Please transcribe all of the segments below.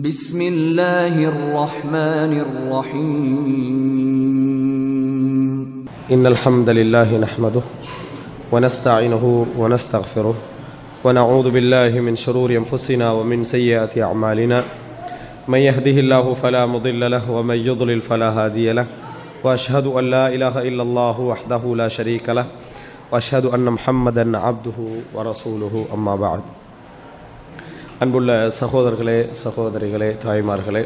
بسم الله الرحمن الرحيم إن الحمد لله نحمده ونستعينه ونستغفره ونعوذ بالله من شرور أنفسنا ومن سيئات أعمالنا من يهده الله فلا مضل له ومن يضلل فلا هادي له وأشهد أن لا إله إلا الله وحده لا شريك له وأشهد أن محمدا عبده ورسوله أما بعد அன்புள்ள சகோதரர்களே, சகோதரிகளே, தாய்மார்களே,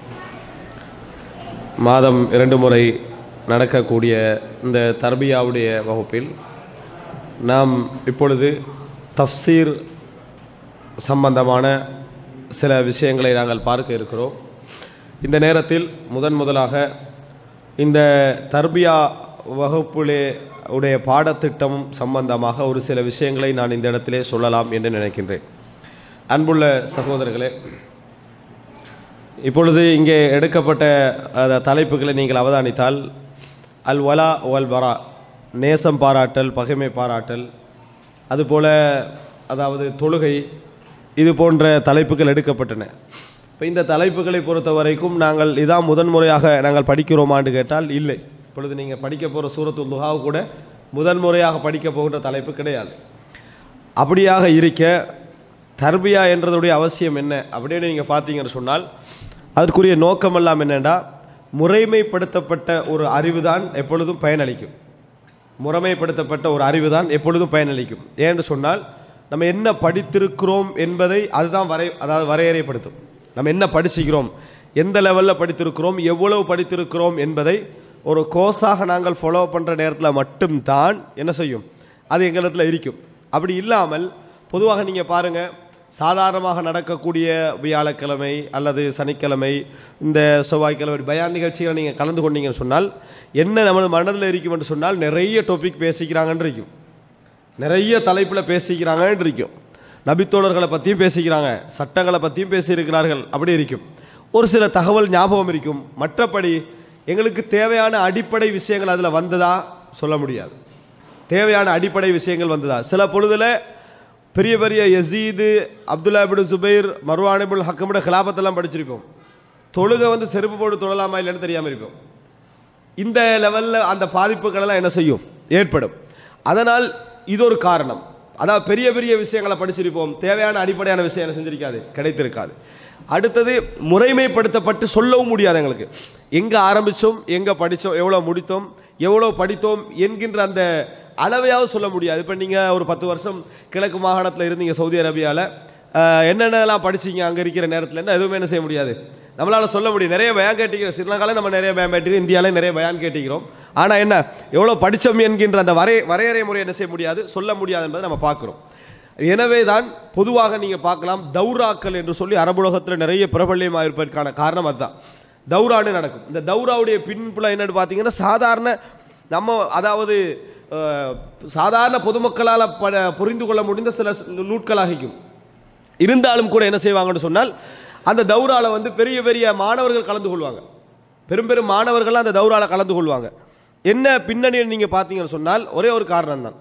மாதம் 2 முறை நடக்கக்கூடிய இந்த தர்பியாவுடைய வகுப்பில் நாம் இப்பொழுது தஃப்சீர் சம்பந்தமான சில விஷயங்களை நாங்கள் பார்க்க இருக்கிறோம். இந்த நேரத்தில் முதலாக இந்த தர்பியா வகுப்பிலே உடைய பாடத்திட்டம் சம்பந்தமாக ஒரு சில விஷயங்களை நான் இந்த இடத்திலே சொல்லலாம் என்று நினைக்கின்றேன். அன்புள்ள சகோதரர்களே, இப்பொழுது இங்கே எடுக்கப்பட்ட தலைப்புகளை நீங்கள் அவதானித்தால் அல் வலா வல் பரா, நேசம் பாராட்டல், பகைமை பாராட்டல், அதுபோல அதாவது தொழுகை, இது போன்ற தலைப்புகள் எடுக்கப்பட்டன. இப்போ இந்த தலைப்புகளை பொறுத்த வரைக்கும் நாங்கள் இதான் முதன்முறையாக நாங்கள் படிக்கிறோமான்னு கேட்டால் இல்லை. இப்பொழுது நீங்கள் படிக்க போகிற சூரத்துல் துஹாவு கூட முதன்முறையாக படிக்க போகின்ற தலைப்பு கிடையாது. அப்படியாக இருக்க தர்பியா என்றதுடைய அவசியம் என்ன அப்படின்னு நீங்கள் பார்த்தீங்கன்னு சொன்னால் அதற்குரிய நோக்கமெல்லாம் என்னென்னா, முறைமைப்படுத்தப்பட்ட ஒரு அறிவு தான் எப்பொழுதும் பயனளிக்கும். முறைமைப்படுத்தப்பட்ட ஒரு அறிவு தான் எப்பொழுதும் பயனளிக்கும். ஏன்னு சொன்னால் நம்ம என்ன படித்திருக்கிறோம் என்பதை அதுதான் வரையறைப்படுத்தும். நம்ம என்ன படிச்சுக்கிறோம், எந்த லெவலில் படித்திருக்கிறோம், எவ்வளவு படித்திருக்கிறோம் என்பதை ஒரு கோர்ஸாக நாங்கள் ஃபாலோ பண்ணுற நேரத்தில் மட்டும்தான் என்ன செய்யும், அது எங்களிடத்தில் இருக்கும். அப்படி இல்லாமல் பொதுவாக நீங்கள் பாருங்கள், சாதாரணமாக நடக்கக்கூடிய வியாழக்கிழமை அல்லது சனிக்கிழமை, இந்த செவ்வாய்க்கிழமை பயான் நிகழ்ச்சிகளை நீங்கள் கலந்து கொண்டீங்கன்னு சொன்னால் என்ன நமது மனதில் இருக்கும் என்று சொன்னால் நிறைய டாபிக் பேசிக்கிறாங்கன்னு இருக்கும், நிறைய தலைப்பில் பேசிக்கிறாங்கன்னு இருக்கும். நபித்தோழர்களை பற்றியும் பேசிக்கிறாங்க, சட்டங்களை பற்றியும் பேசியிருக்கிறார்கள், அப்படி இருக்கும். ஒரு சில தகவல் ஞாபகம் இருக்கும். மற்றபடி எங்களுக்கு தேவையான அடிப்படை விஷயங்கள் அதில் வந்ததா சொல்ல முடியாது. தேவையான அடிப்படை விஷயங்கள் வந்ததா? சில பொழுதில் பெரிய பெரிய யசீது, அப்துல்லா இப்னு சுபைர், மர்வான் இப்னு ஹக்கமுடைய கிலாபத்தெல்லாம் படிச்சிருப்போம். தொழுகை செருப்பு போட்டு தொழலாமா இல்லைன்னு தெரியாமல் இருப்போம். இந்த லெவலில் அந்த பாதிப்புகளெல்லாம் என்ன செய்யும், ஏற்படும். அதனால் இது ஒரு காரணம். அதாவது பெரிய பெரிய விஷயங்களை படிச்சிருப்போம், தேவையான அடிப்படையான விஷயம் என்ன செஞ்சிருக்காது, கிடைத்திருக்காது. அடுத்தது முறைமைப்படுத்தப்பட்டு சொல்லவும் முடியாது. எங்களுக்கு எங்கே ஆரம்பித்தோம், எங்கே படித்தோம், எவ்வளோ முடித்தோம், எவ்வளோ படித்தோம் என்கின்ற அந்த அளவையாவது சொல்ல முடியாது. இப்போ நீங்கள் ஒரு 10 வருஷம் கிழக்கு மாகாணத்தில் இருந்தீங்க, சவுதி அரேபியாவில், என்னென்னலாம் படிச்சிங்க அங்கே இருக்கிற நேரத்தில் என்ன எதுவுமே என்ன செய்ய முடியாது, நம்மளால் சொல்ல முடியும். நிறைய பயான் கேட்டிக்கிறோம், ஸ்ரீலங்காவில் நம்ம நிறைய பயான் கேட்டிக்கிறோம், இந்தியாவிலே நிறைய பயான் கேட்டிக்கிறோம். ஆனால் என்ன எவ்வளோ படித்தோம் என்கின்ற அந்த வரையறை முறை என்ன செய்ய முடியாது, சொல்ல முடியாது என்பதை நம்ம பார்க்குறோம். எனவே தான் பொதுவாக நீங்கள் பார்க்கலாம், தௌராக்கள் என்று சொல்லி அரபுலகத்தில் நிறைய பிரபல்யமாக இருப்பதற்கான காரணம் அதுதான். தௌரான்னு நடக்கும். இந்த தௌராவுடைய பின்புல என்னன்னு பார்த்தீங்கன்னா, சாதாரண நம்ம அதாவது சாதாரண பொதுமக்களால் புரிந்து கொள்ள முடிந்த சில நூட்களாகிக்கும். இருந்தாலும் கூட என்ன செய்வாங்கன்னு சொன்னால், அந்த தௌரால பெரிய பெரிய மாணவர்கள் கலந்து கொள்வாங்க. பெரும் மாணவர்கள் அந்த தௌரால கலந்து கொள்வாங்க. என்ன பின்னணி நீங்கள் பார்த்தீங்கன்னு சொன்னால் ஒரே ஒரு காரணம் தான்.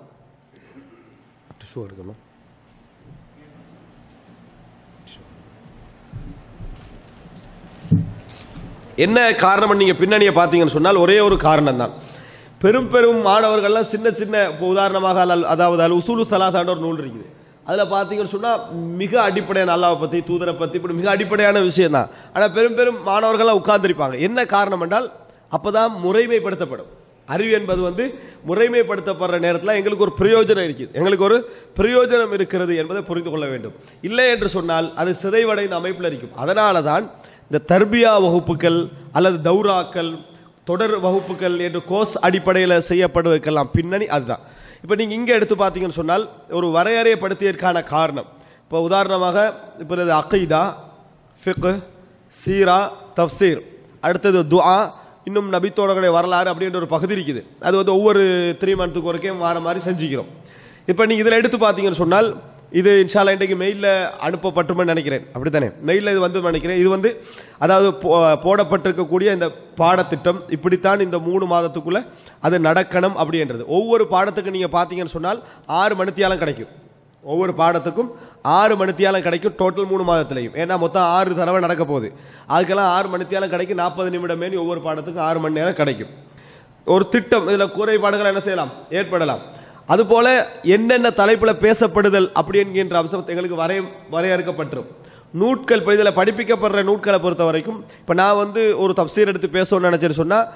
என்ன காரணம் நீங்கள் பின்னணியை பார்த்தீங்கன்னு சொன்னால் ஒரே ஒரு காரணம் தான். பெரும் மாணவர்கள்லாம் சின்ன சின்ன, இப்போ உதாரணமாக அதாவது உசூலு ஸலாஸான ஒரு நூல் இருக்குது. அதில் பார்த்தீங்கன்னு சொன்னால் மிக அடிப்படையான அல்லாஹ்வை பற்றி, தூதரை பற்றி, இப்படி மிக அடிப்படையான விஷயம் தான். ஆனால் பெரும் மாணவர்கள்லாம் உட்கார்ந்துருப்பாங்க. என்ன காரணம் என்றால் அப்போ தான் முறைமைப்படுத்தப்படும். அறிவு என்பது முறைமைப்படுத்தப்படுற நேரத்தில் எங்களுக்கு ஒரு பிரயோஜனம் இருக்குது, எங்களுக்கு ஒரு பிரயோஜனம் இருக்கிறது என்பதை புரிந்து கொள்ள வேண்டும். இல்லை என்று சொன்னால் அது சிதைவடைந்த அமைப்பில் இருக்கும். அதனால தான் இந்த தர்பியா வகுப்புகள் அல்லது தௌராக்கள், தொடர் வகுப்புகள் என்று கோர்ஸ் அடிப்படையில் செய்யப்படுவதற்கெல்லாம் பின்னணி அதுதான். இப்போ நீங்கள் இங்கே எடுத்து பார்த்தீங்கன்னு சொன்னால் ஒரு வரையறைப்படுத்தியதற்கான காரணம், இப்போ உதாரணமாக இப்போ இது அகீதா, ஃபிக்ஹ், சீரா, தஃப்சீர், அடுத்தது துஆ, இன்னும் நபித்தோழர்களுடைய வரலாறு அப்படின்ற ஒரு பகுதி இருக்குது. அது ஒவ்வொரு 3 மந்த்துக்கு ஒருக்கையும் வார மாதிரி செஞ்சுக்கிறோம். இப்போ நீங்கள் இதில் எடுத்து பார்த்தீங்கன்னு சொன்னால் இது இன்ஷா அல்லாஹ் இன்றைக்கு மெயிலில் அனுப்பப்பட்டுமென்னு நினைக்கிறேன், அப்படி தானே? மெயிலில் இது நினைக்கிறேன். இது அதாவது போடப்பட்டிருக்கக்கூடிய இந்த பாடத்திட்டம் இப்படித்தான் இந்த 3 மாதத்துக்குள்ளே அது நடக்கணும் அப்படின்றது. ஒவ்வொரு பாடத்துக்கு நீங்கள் பார்த்தீங்கன்னு சொன்னால் 6 மணித்தியாலம் கிடைக்கும். ஒவ்வொரு பாடத்துக்கும் 6 மணித்தியாலம் கிடைக்கும். டோட்டல் 3 மாதத்திலையும். ஏன்னா மொத்தம் 6 தடவை நடக்க போகுது. அதுக்கெல்லாம் 6 மணித்தியாலம் கிடைக்கும். 40 நிமிடமே ஒவ்வொரு பாடத்துக்கும் 6 மணி நேரம் கிடைக்கும். ஒரு திட்டம், இதில் குறைபாடுகள் என்ன செய்யலாம், ஏற்படலாம். அதுபோல என்னென்ன தலைப்பில் பேசப்படுதல் அப்படி என்கின்ற அம்சம் எங்களுக்கு வரையறுக்கப்பட்டிரும். நூட்கள் இப்போ இதில் படிப்பிக்கப்படுற நூட்களை பொறுத்த வரைக்கும், இப்போ நான் ஒரு தப்சீர் எடுத்து பேசணும்னு நினச்சிட்டு சொன்னால்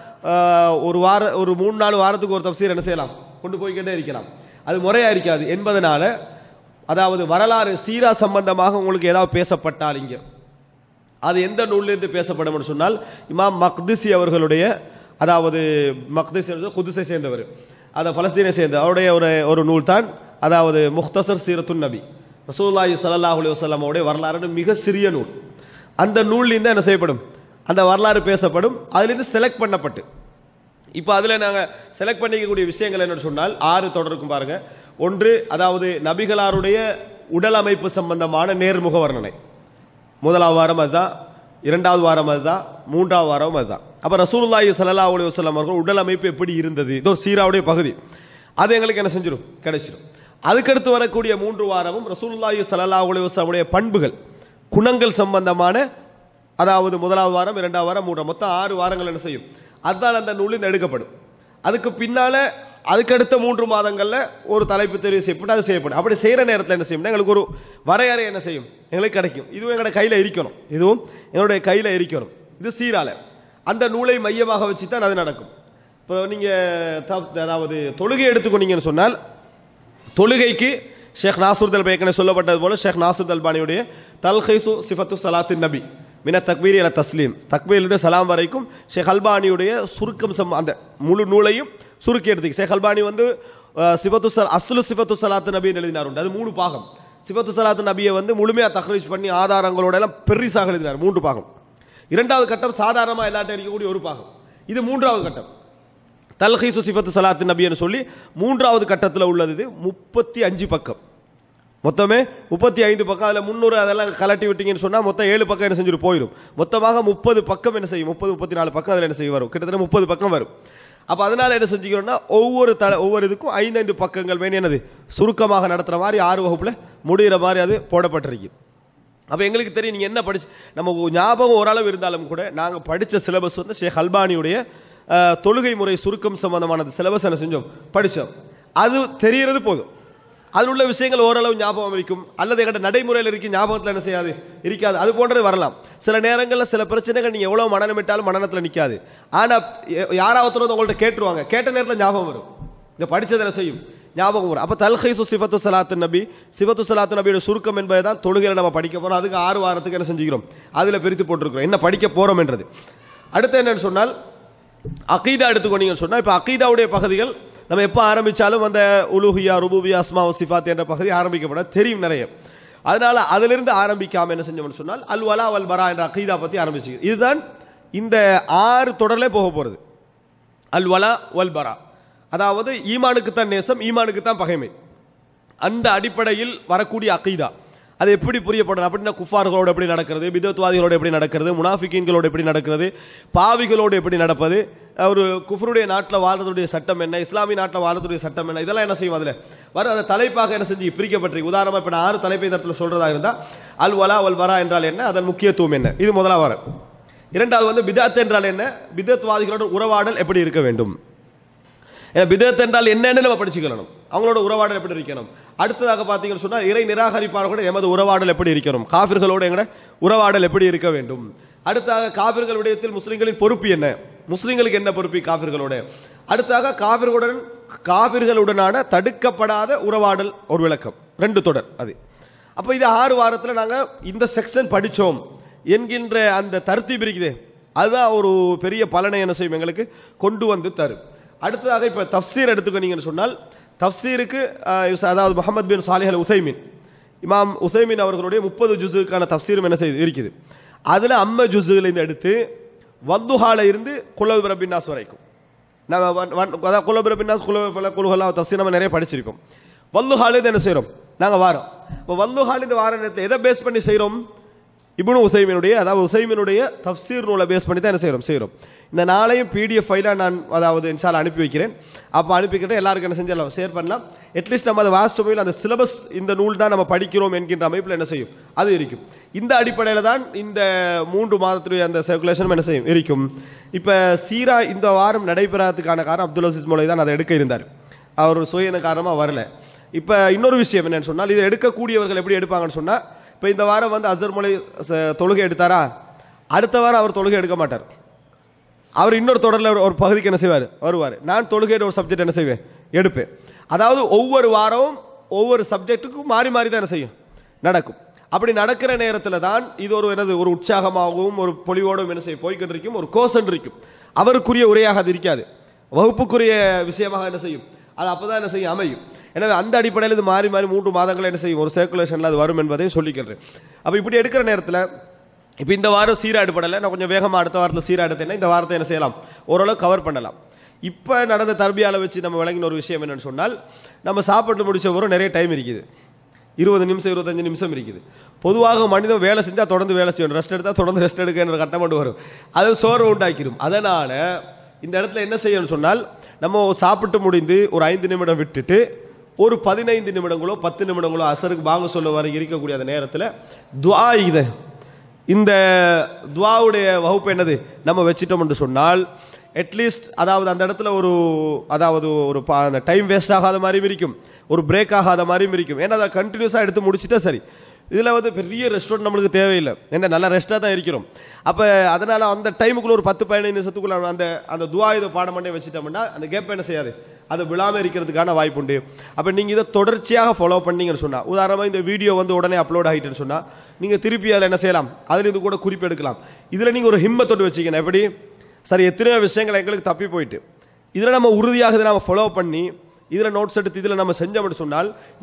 ஒரு 3-4 வாரத்துக்கு ஒரு தப்சீர் என்ன செய்யலாம், கொண்டு போய்கிட்டே இருக்கலாம். அது முறையாக இருக்காது என்பதனால, அதாவது வரலாறு சீரா சம்பந்தமாக உங்களுக்கு ஏதாவது பேசப்பட்டால் இங்கே அது எந்த நூலிலிருந்து பேசப்படும் சொன்னால், இமாம் மக்திசி அவர்களுடைய, அதாவது மக்திசி குதுஸை சேர்ந்தவர், அதை பலஸ்தீனை சேர்ந்த அவருடைய ஒரு நூல் தான், அதாவது முக்தசர் சீரத்துன் நபி, ரசூலுல்லாஹி ஸல்லல்லாஹு அலைஹி வஸல்லம் உடைய வரலாறு மிக சிறிய நூல். அந்த நூல்லேருந்து என்ன செய்யப்படும், அந்த வரலாறு பேசப்படும். அதுலேருந்து செலக்ட் பண்ணப்பட்டு, இப்போ அதில் நாங்கள் செலக்ட் பண்ணிக்கக்கூடிய விஷயங்கள் என்னன்னு சொன்னால் 6 தொடருக்கும் பாருங்க. ஒன்று, அதாவது நபிகளாருடைய உடல் அமைப்பு சம்பந்தமான நேர்முக வர்ணனை. முதலாவது வாரம் அதுதான், 2வது வாரம் அதுதான், 3வது வாரம் அதுதான். அப்போ ரசூலுல்லாஹி ஸல்லல்லாஹு அலைஹி வஸல்லம் அவர்கள் உடல் அமைப்பு எப்படி இருந்தது, இதோ சீராவுடைய பகுதி, அது எங்களுக்கு என்ன செஞ்சிடும், கிடைச்சிடும். அதுக்கடுத்து வரக்கூடிய 3 வாரமும் ரசூலுல்லாஹி ஸல்லல்லாஹு அலைஹி வஸல்லம் உடைய பண்புகள், குணங்கள் சம்பந்தமான, அதாவது முதலாவது வாரம், 2வது வாரம், 3 மொத்தம் 6 வாரங்கள் என்ன செய்யும், அதுதான் அந்த நூலில் எடுக்கப்படும். அதுக்கு பின்னால அதுக்கடுத்த 3 மாதங்கள்ல ஒரு தலைப்பு தெரிவு செய்யப்பட்டு அது செய்யப்படும். அப்படி செய்யற நேரத்தில் என்ன செய்யும், எங்களுக்கு ஒரு வரையறை என்ன செய்யும், எங்களுக்கு கிடைக்கும். இதுவும் எங்களுடைய கையில் இருக்கணும், இதுவும் எங்களுடைய கையில் இருக்கணும். இது சீரால அந்த நூலை மையமாக வச்சு தான் அது நடக்கும். இப்போ நீங்க அதாவது தொழுகை எடுத்துக்கொண்டீங்கன்னு சொன்னால், தொழுகைக்கு ஷேக் நாசருல் அல்பானி சொல்லப்பட்டது போல ஷேக் நாசருல் அல்பானியுடைய தல்ஹீசு சிஃபத்து ஸலாத்தின் நபி மின தக்பீர் இலா தஸ்லீம், தக்பீரிலிருந்து சலாம் வரைக்கும் ஷேக் அல்பானியுடைய சுருக்கம், அந்த முழு நூலையும் சுருக்கி எடுத்து ஷேக் அல்பானி அஸ்லு சிஃபத்து ஸலாத்து நபின்னு எழுதினார். அது 3 பாகம். சிஃபத்து ஸலாத்து நபியை முழுமையாக தக்ரீஜ் பண்ணி ஆதாரங்களோட எல்லாம் பெரிசாக எழுதினார், 3 பாகம். 2வது கட்டம் சாதாரணமாக எல்லாட்டும் இருக்கக்கூடிய ஒரு பாகம். இது 3வது கட்டம், தல்ஹீசு சிஃபத்து ஸலாத்து நபின்னு சொல்லி 3வது கட்டத்தில் உள்ளது. இது 35 பக்கம், மொத்தமே 35 பக்கம். அதில் 300 அதெல்லாம் கலட்டி விட்டீங்கன்னு சொன்னால் மொத்தம் 7 பக்கம் என்ன செஞ்சுட்டு போயிடும். மொத்தமாக 30 பக்கம் என்ன செய்யும், 30-34 பக்கம் அதில் என்ன செய்ய வரும், கிட்டத்தட்ட 30 பக்கம் வரும். அப்போ அதனால என்ன செஞ்சுக்கிறோம்னா, ஒவ்வொரு இதுக்கும் 5-5 பக்கங்கள் வேணும், என்னது சுருக்கமாக நடத்துகிற மாதிரி 6 வகுப்பில் முடிகிற மாதிரி அது போடப்பட்டிருக்கு. அப்போ எங்களுக்கு தெரியும் நீங்கள் என்ன படிச்சு, நம்ம ஞாபகம் ஓரளவு இருந்தாலும் கூட நாங்கள் படித்த சிலபஸ் ஷேக் அல்பானியுடைய தொழுகை முறை சுருக்கம் சம்பந்தமான சிலபஸ் என்ன செஞ்சோம், படித்தோம். அது தெரிகிறது போதும். அதில் உள்ள விஷயங்கள் ஓரளவு ஞாபகம் இருக்கும், அல்லது எங்கள்கிட்ட நடைமுறையில் இருக்க ஞாபகத்தில் என்ன செய்யாது, இருக்காது. அது போன்றது வரலாம். சில நேரங்களில் சில பிரச்சனைகள் நீங்கள் எவ்வளோ மனநமிட்டாலும் மனநத்தில் நிற்காது. ஆனால் யாராவது உங்கள்கிட்ட கேட்டுருவாங்க, கேட்ட நேரத்தில் ஞாபகம் வரும், இந்த படித்தது என்ன செய்யும், ஞாபகம் வரும். அப்போ தல்ஹீசு சிஃபத்து ஸலாத்து நபி, சிஃபத்து ஸலாத்து நபியோட சுருக்கம் என்பதை தான் தொழுகையில் நம்ம படிக்க போகிறோம். அதுக்கு 6 வாரத்துக்கு என்ன செஞ்சுக்கிறோம், அதில் பிரித்து போட்டிருக்கிறோம் என்ன படிக்க போகிறோம் என்றது. அடுத்து என்னன்னு சொன்னால், அகீதா எடுத்துக்கொண்டீங்கன்னு சொன்னால், இப்போ அகீதாவுடைய பகுதிகள் நம்ம எப்போ ஆரம்பித்தாலும் அந்த உலூஹியா, ருபூபியா, அஸ்மா சிஃபாத் என்ற பகுதி ஆரம்பிக்கப்பட தெரியும் நிறைய. அதனால அதிலிருந்து ஆரம்பிக்காம என்ன செஞ்சோம்னு சொன்னால் அல் வலா வல் பரா என்ற அகீதா பற்றி ஆரம்பிச்சு. இதுதான் இந்த 6 தொடர்லே போக போகிறது. அல் வலா வல் பரா, அதாவது ஈமானுக்கு தான் நேசம், ஈமானுக்கு தான் பகைமை, அந்த அடிப்படையில் வரக்கூடிய அகீதா அது எப்படி புரியப்படும் அப்படின்னா, குஃபார்களோடு எப்படி நடக்கிறது, பிதத்வாதிகளோடு எப்படி நடக்கிறது, முனாஃபிகீன்களோடு எப்படி நடக்கிறது, பாவிகளோடு எப்படி நடப்பது, ஒரு குஃபருடைய நாட்டில் வாழ்றதுடைய சட்டம் என்ன, இஸ்லாமிய நாட்டில் வாழ்றதுடைய சட்டம் என்ன, இதெல்லாம் என்ன செய்யும் அதில் வர அந்த தலைப்பாக என்ன செஞ்சு பிரிக்கப்பட்டிருக்கு. உதாரணமாக இப்போ நான் 6 தலைப்பை தரத்தில் சொல்றதா இருந்தால் அல் வலா வல் வரா என்றால் என்ன, அதன் முக்கியத்துவம் என்ன, இது முதலாவது வர. 2வது பிதத் என்றால் என்ன, பிதத்வாதிகளோட உறவாடல் எப்படி இருக்க வேண்டும். பிதத் என்றால் என்னன்னு நம்ம படிச்சுக்கணும், அவங்களோட உறவாடல் எப்படி இருக்கணும். அடுத்ததாக பார்த்தீங்கன்னு சொன்னால் இறை நிராகரிப்பாளர்களோட எமது உறவாடல் எப்படி இருக்கணும், காஃபிர்களோட எங்கட உறவாடல் எப்படி இருக்க வேண்டும். அடுத்தாக காஃபிர்களுடைய முஸ்லிம்களின் பொறுப்பு என்ன, முஸ்லிம்களுக்கு என்ன பொறுப்பு காஃபிர்களோட. அடுத்தாக காஃபிர்களுடனான தடுக்கப்படாத உறவாடல் ஒரு விளக்கம், 2 தொடர் அது. அப்போ இது 6 வாரத்தில் நாங்கள் இந்த செக்ஷன் படித்தோம் என்கின்ற அந்த தர்த்தீப் இருக்குதே, அதுதான் ஒரு பெரிய பலனை என்ன செய்யும் எங்களுக்கு கொண்டு வந்து தரும். அடுத்ததாக இப்போ தஃப்சீர் எடுத்துக்கிட்டீங்கன்னு சொன்னால், தஃப்சீருக்கு அதாவது முஹம்மது பின் சாலிஹ் அல் உசைமின், இமாம் உசைமின் அவர்களுடைய 30 ஜுஸுக்கான தஃப்சீரும் என்ன செய்து இருக்குது. அதில் 50 ஜுஸுலேருந்து எடுத்து வத்துஹால இருந்து குல் பிரபின் நாஸ் வரைக்கும் நம்ம குல் பிரபின் நாஸ் குல்ஹல்லா தஃப்சீர் நம்ம நிறைய படிச்சிருக்கோம். வத்துஹாலேருந்து என்ன செய்கிறோம் நாங்கள் வாரோம். இப்போ வத்துஹாலேருந்து வார நேரத்தில் எதை பேஸ் பண்ணி செய்கிறோம், இப்னு உசைமினுடைய, அதாவது உசைமினுடைய தஃப்சீர் நூலை பேஸ் பண்ணி தான் என்ன செய்கிறோம். இந்த நாளையும் PDF ஃபைலாக நான் அதாவது இன்ஷால்லா அனுப்பி வைக்கிறேன். அப்போ அனுப்பிக்கிட்டு எல்லாருக்கும் என்ன செஞ்சிடலாம், ஷேர் பண்ணலாம். அட்லீஸ்ட் நம்ம அதை வாசிச்சோமையில் அந்த சிலபஸ் இந்த நூல் தான் நம்ம படிக்கிறோம் என்கின்ற அமைப்பில் என்ன செய்யும், அது இருக்கும். இந்த அடிப்படையில் தான் இந்த 3 மாதத்துடைய அந்த சர்க்குலேஷனும் என்ன செய்யும் இருக்கும். இப்போ சீரா இந்த வாரம் நடைபெறாததுக்கான காரணம் அப்துல் அசீஸ் மௌலவி தான் அதை எடுக்க இருந்தார். அவர் சுயன காரணமாக வரல. இப்போ இன்னொரு விஷயம் என்னன்னு சொன்னால், இதை எடுக்கக்கூடியவர்கள் எப்படி எடுப்பாங்கன்னு சொன்னால், இப்போ இந்த வாரம் வந்து அஸ்ஹர் மௌலவி தொழுகை எடுத்தாரா, அடுத்த வாரம் அவர் தொழுகை எடுக்க மாட்டார். அவர் இன்னொரு தொடரில் ஒரு பகுதிக்கு என்ன செய்வார், வருவார். நான் தொழுகையோட ஒரு சப்ஜெக்ட் என்ன செய்வேன், எடுப்பேன். அதாவது ஒவ்வொரு வாரமும் ஒவ்வொரு சப்ஜெக்ட்டுக்கும் மாறி மாறி தான் என்ன செய்யும், நடக்கும். அப்படி நடக்கிற நேரத்தில் தான் இது ஒரு என்னது, ஒரு உற்சாகமாகவும் ஒரு பொலிவோடும் என்ன செய்ய போய்கிட்டு இருக்கும், ஒரு கோஷம் இருக்கும். அவருக்குரிய உரையாக அது இருக்காது, வகுப்புக்குரிய விஷயமாக என்ன செய்யும், அது அப்போதான் என்ன செய்யும், அமையும். எனவே அந்த அடிப்படையில் இது மாறி மாறி 3 மாதங்கள் என்ன செய்யும், ஒரு சர்க்குலேஷனில் அது வரும் என்பதையும் சொல்லிக்கிறேன். அப்போ இப்படி எடுக்கிற நேரத்தில் இப்போ இந்த வாரம் சீரா எடுப்படலை, நான் கொஞ்சம் வேகமாக அடுத்த வாரத்தில் சீரா எடுத்தேன்னா இந்த வாரத்தை என்ன செய்யலாம், ஓரளவு கவர் பண்ணலாம். இப்போ நடந்த தர்பியால வச்சு நம்ம விளங்கின ஒரு விஷயம் என்னன்னு சொன்னால், நம்ம சாப்பிட்டு முடிச்ச வரும் நிறைய டைம் இருக்குது, 20 நிமிஷம் 25 நிமிஷம் இருக்குது. பொதுவாக மனிதன் வேலை செஞ்சால் தொடர்ந்து வேலை செய்யணும், ரெஸ்ட் எடுத்தால் தொடர்ந்து ரெஸ்ட் எடுக்கிற கட்டம் கொண்டு வரும், அது சோர்வு உண்டாக்கிடும். அதனால் இந்த இடத்துல என்ன செய்யணும்னு சொன்னால், நம்ம சாப்பிட்டு முடிந்து ஒரு 5 நிமிடம் விட்டுட்டு ஒரு 15 நிமிடங்களோ 10 நிமிடங்களோ அசருக்கு பாங்க சொல்ல வர இருக்கக்கூடிய அந்த நேரத்தில் துஆ, இந்த துஆவுடைய வகுப்பு என்னது நம்ம வச்சிட்டோம் என்று சொன்னால், அட்லீஸ்ட் அதாவது அந்த இடத்துல ஒரு அதாவது ஒரு டைம் வேஸ்ட் ஆகாத மாதிரியும் இருக்கும், ஒரு பிரேக் ஆகாத மாதிரியும் இருக்கும். ஏன்னா அதை கண்டினியூஸாக எடுத்து முடிச்சுட்டா சரி. இதில் வந்து பெரிய ரெஸ்டாரண்ட் நம்மளுக்கு தேவையில்லை, என்ன நல்ல ரெஸ்ட்டாக தான் இருக்கிறோம். அப்போ அதனால் அந்த டைமுக்குள்ளே ஒரு 10-15 நிமிஷத்துக்குள்ள அந்த அந்த துஆ இதை பாடம் பண்ணி வச்சுட்டோம்னா அந்த கேப் என்ன செய்யாது, அது விழாமல் இருக்கிறதுக்கான வாய்ப்பு உண்டு. அப்போ நீங்கள் இதை தொடர்ச்சியாக ஃபாலோ பண்ணீங்கன்னு சொன்னால், உதாரணமாக இந்த வீடியோ வந்து உடனே அப்லோட் ஆகிட்டுன்னு சொன்னால், நீங்கள் திருப்பி அதில் என்ன செய்யலாம், அதில் இது கூட குறிப்பு எடுக்கலாம். இதில் நீங்கள் ஒரு ஹிம்மத்தோடு வச்சுக்கணும். எப்படி சரி, எத்தனையோ விஷயங்கள் எங்களுக்கு தப்பி போயிட்டு இதில் நம்ம உறுதியாக இதை நம்ம ஃபாலோ பண்ணி இதில் நோட்ஸ் எடுத்து இதில் நம்ம செஞ்சோம்னு சொன்னால், இந்த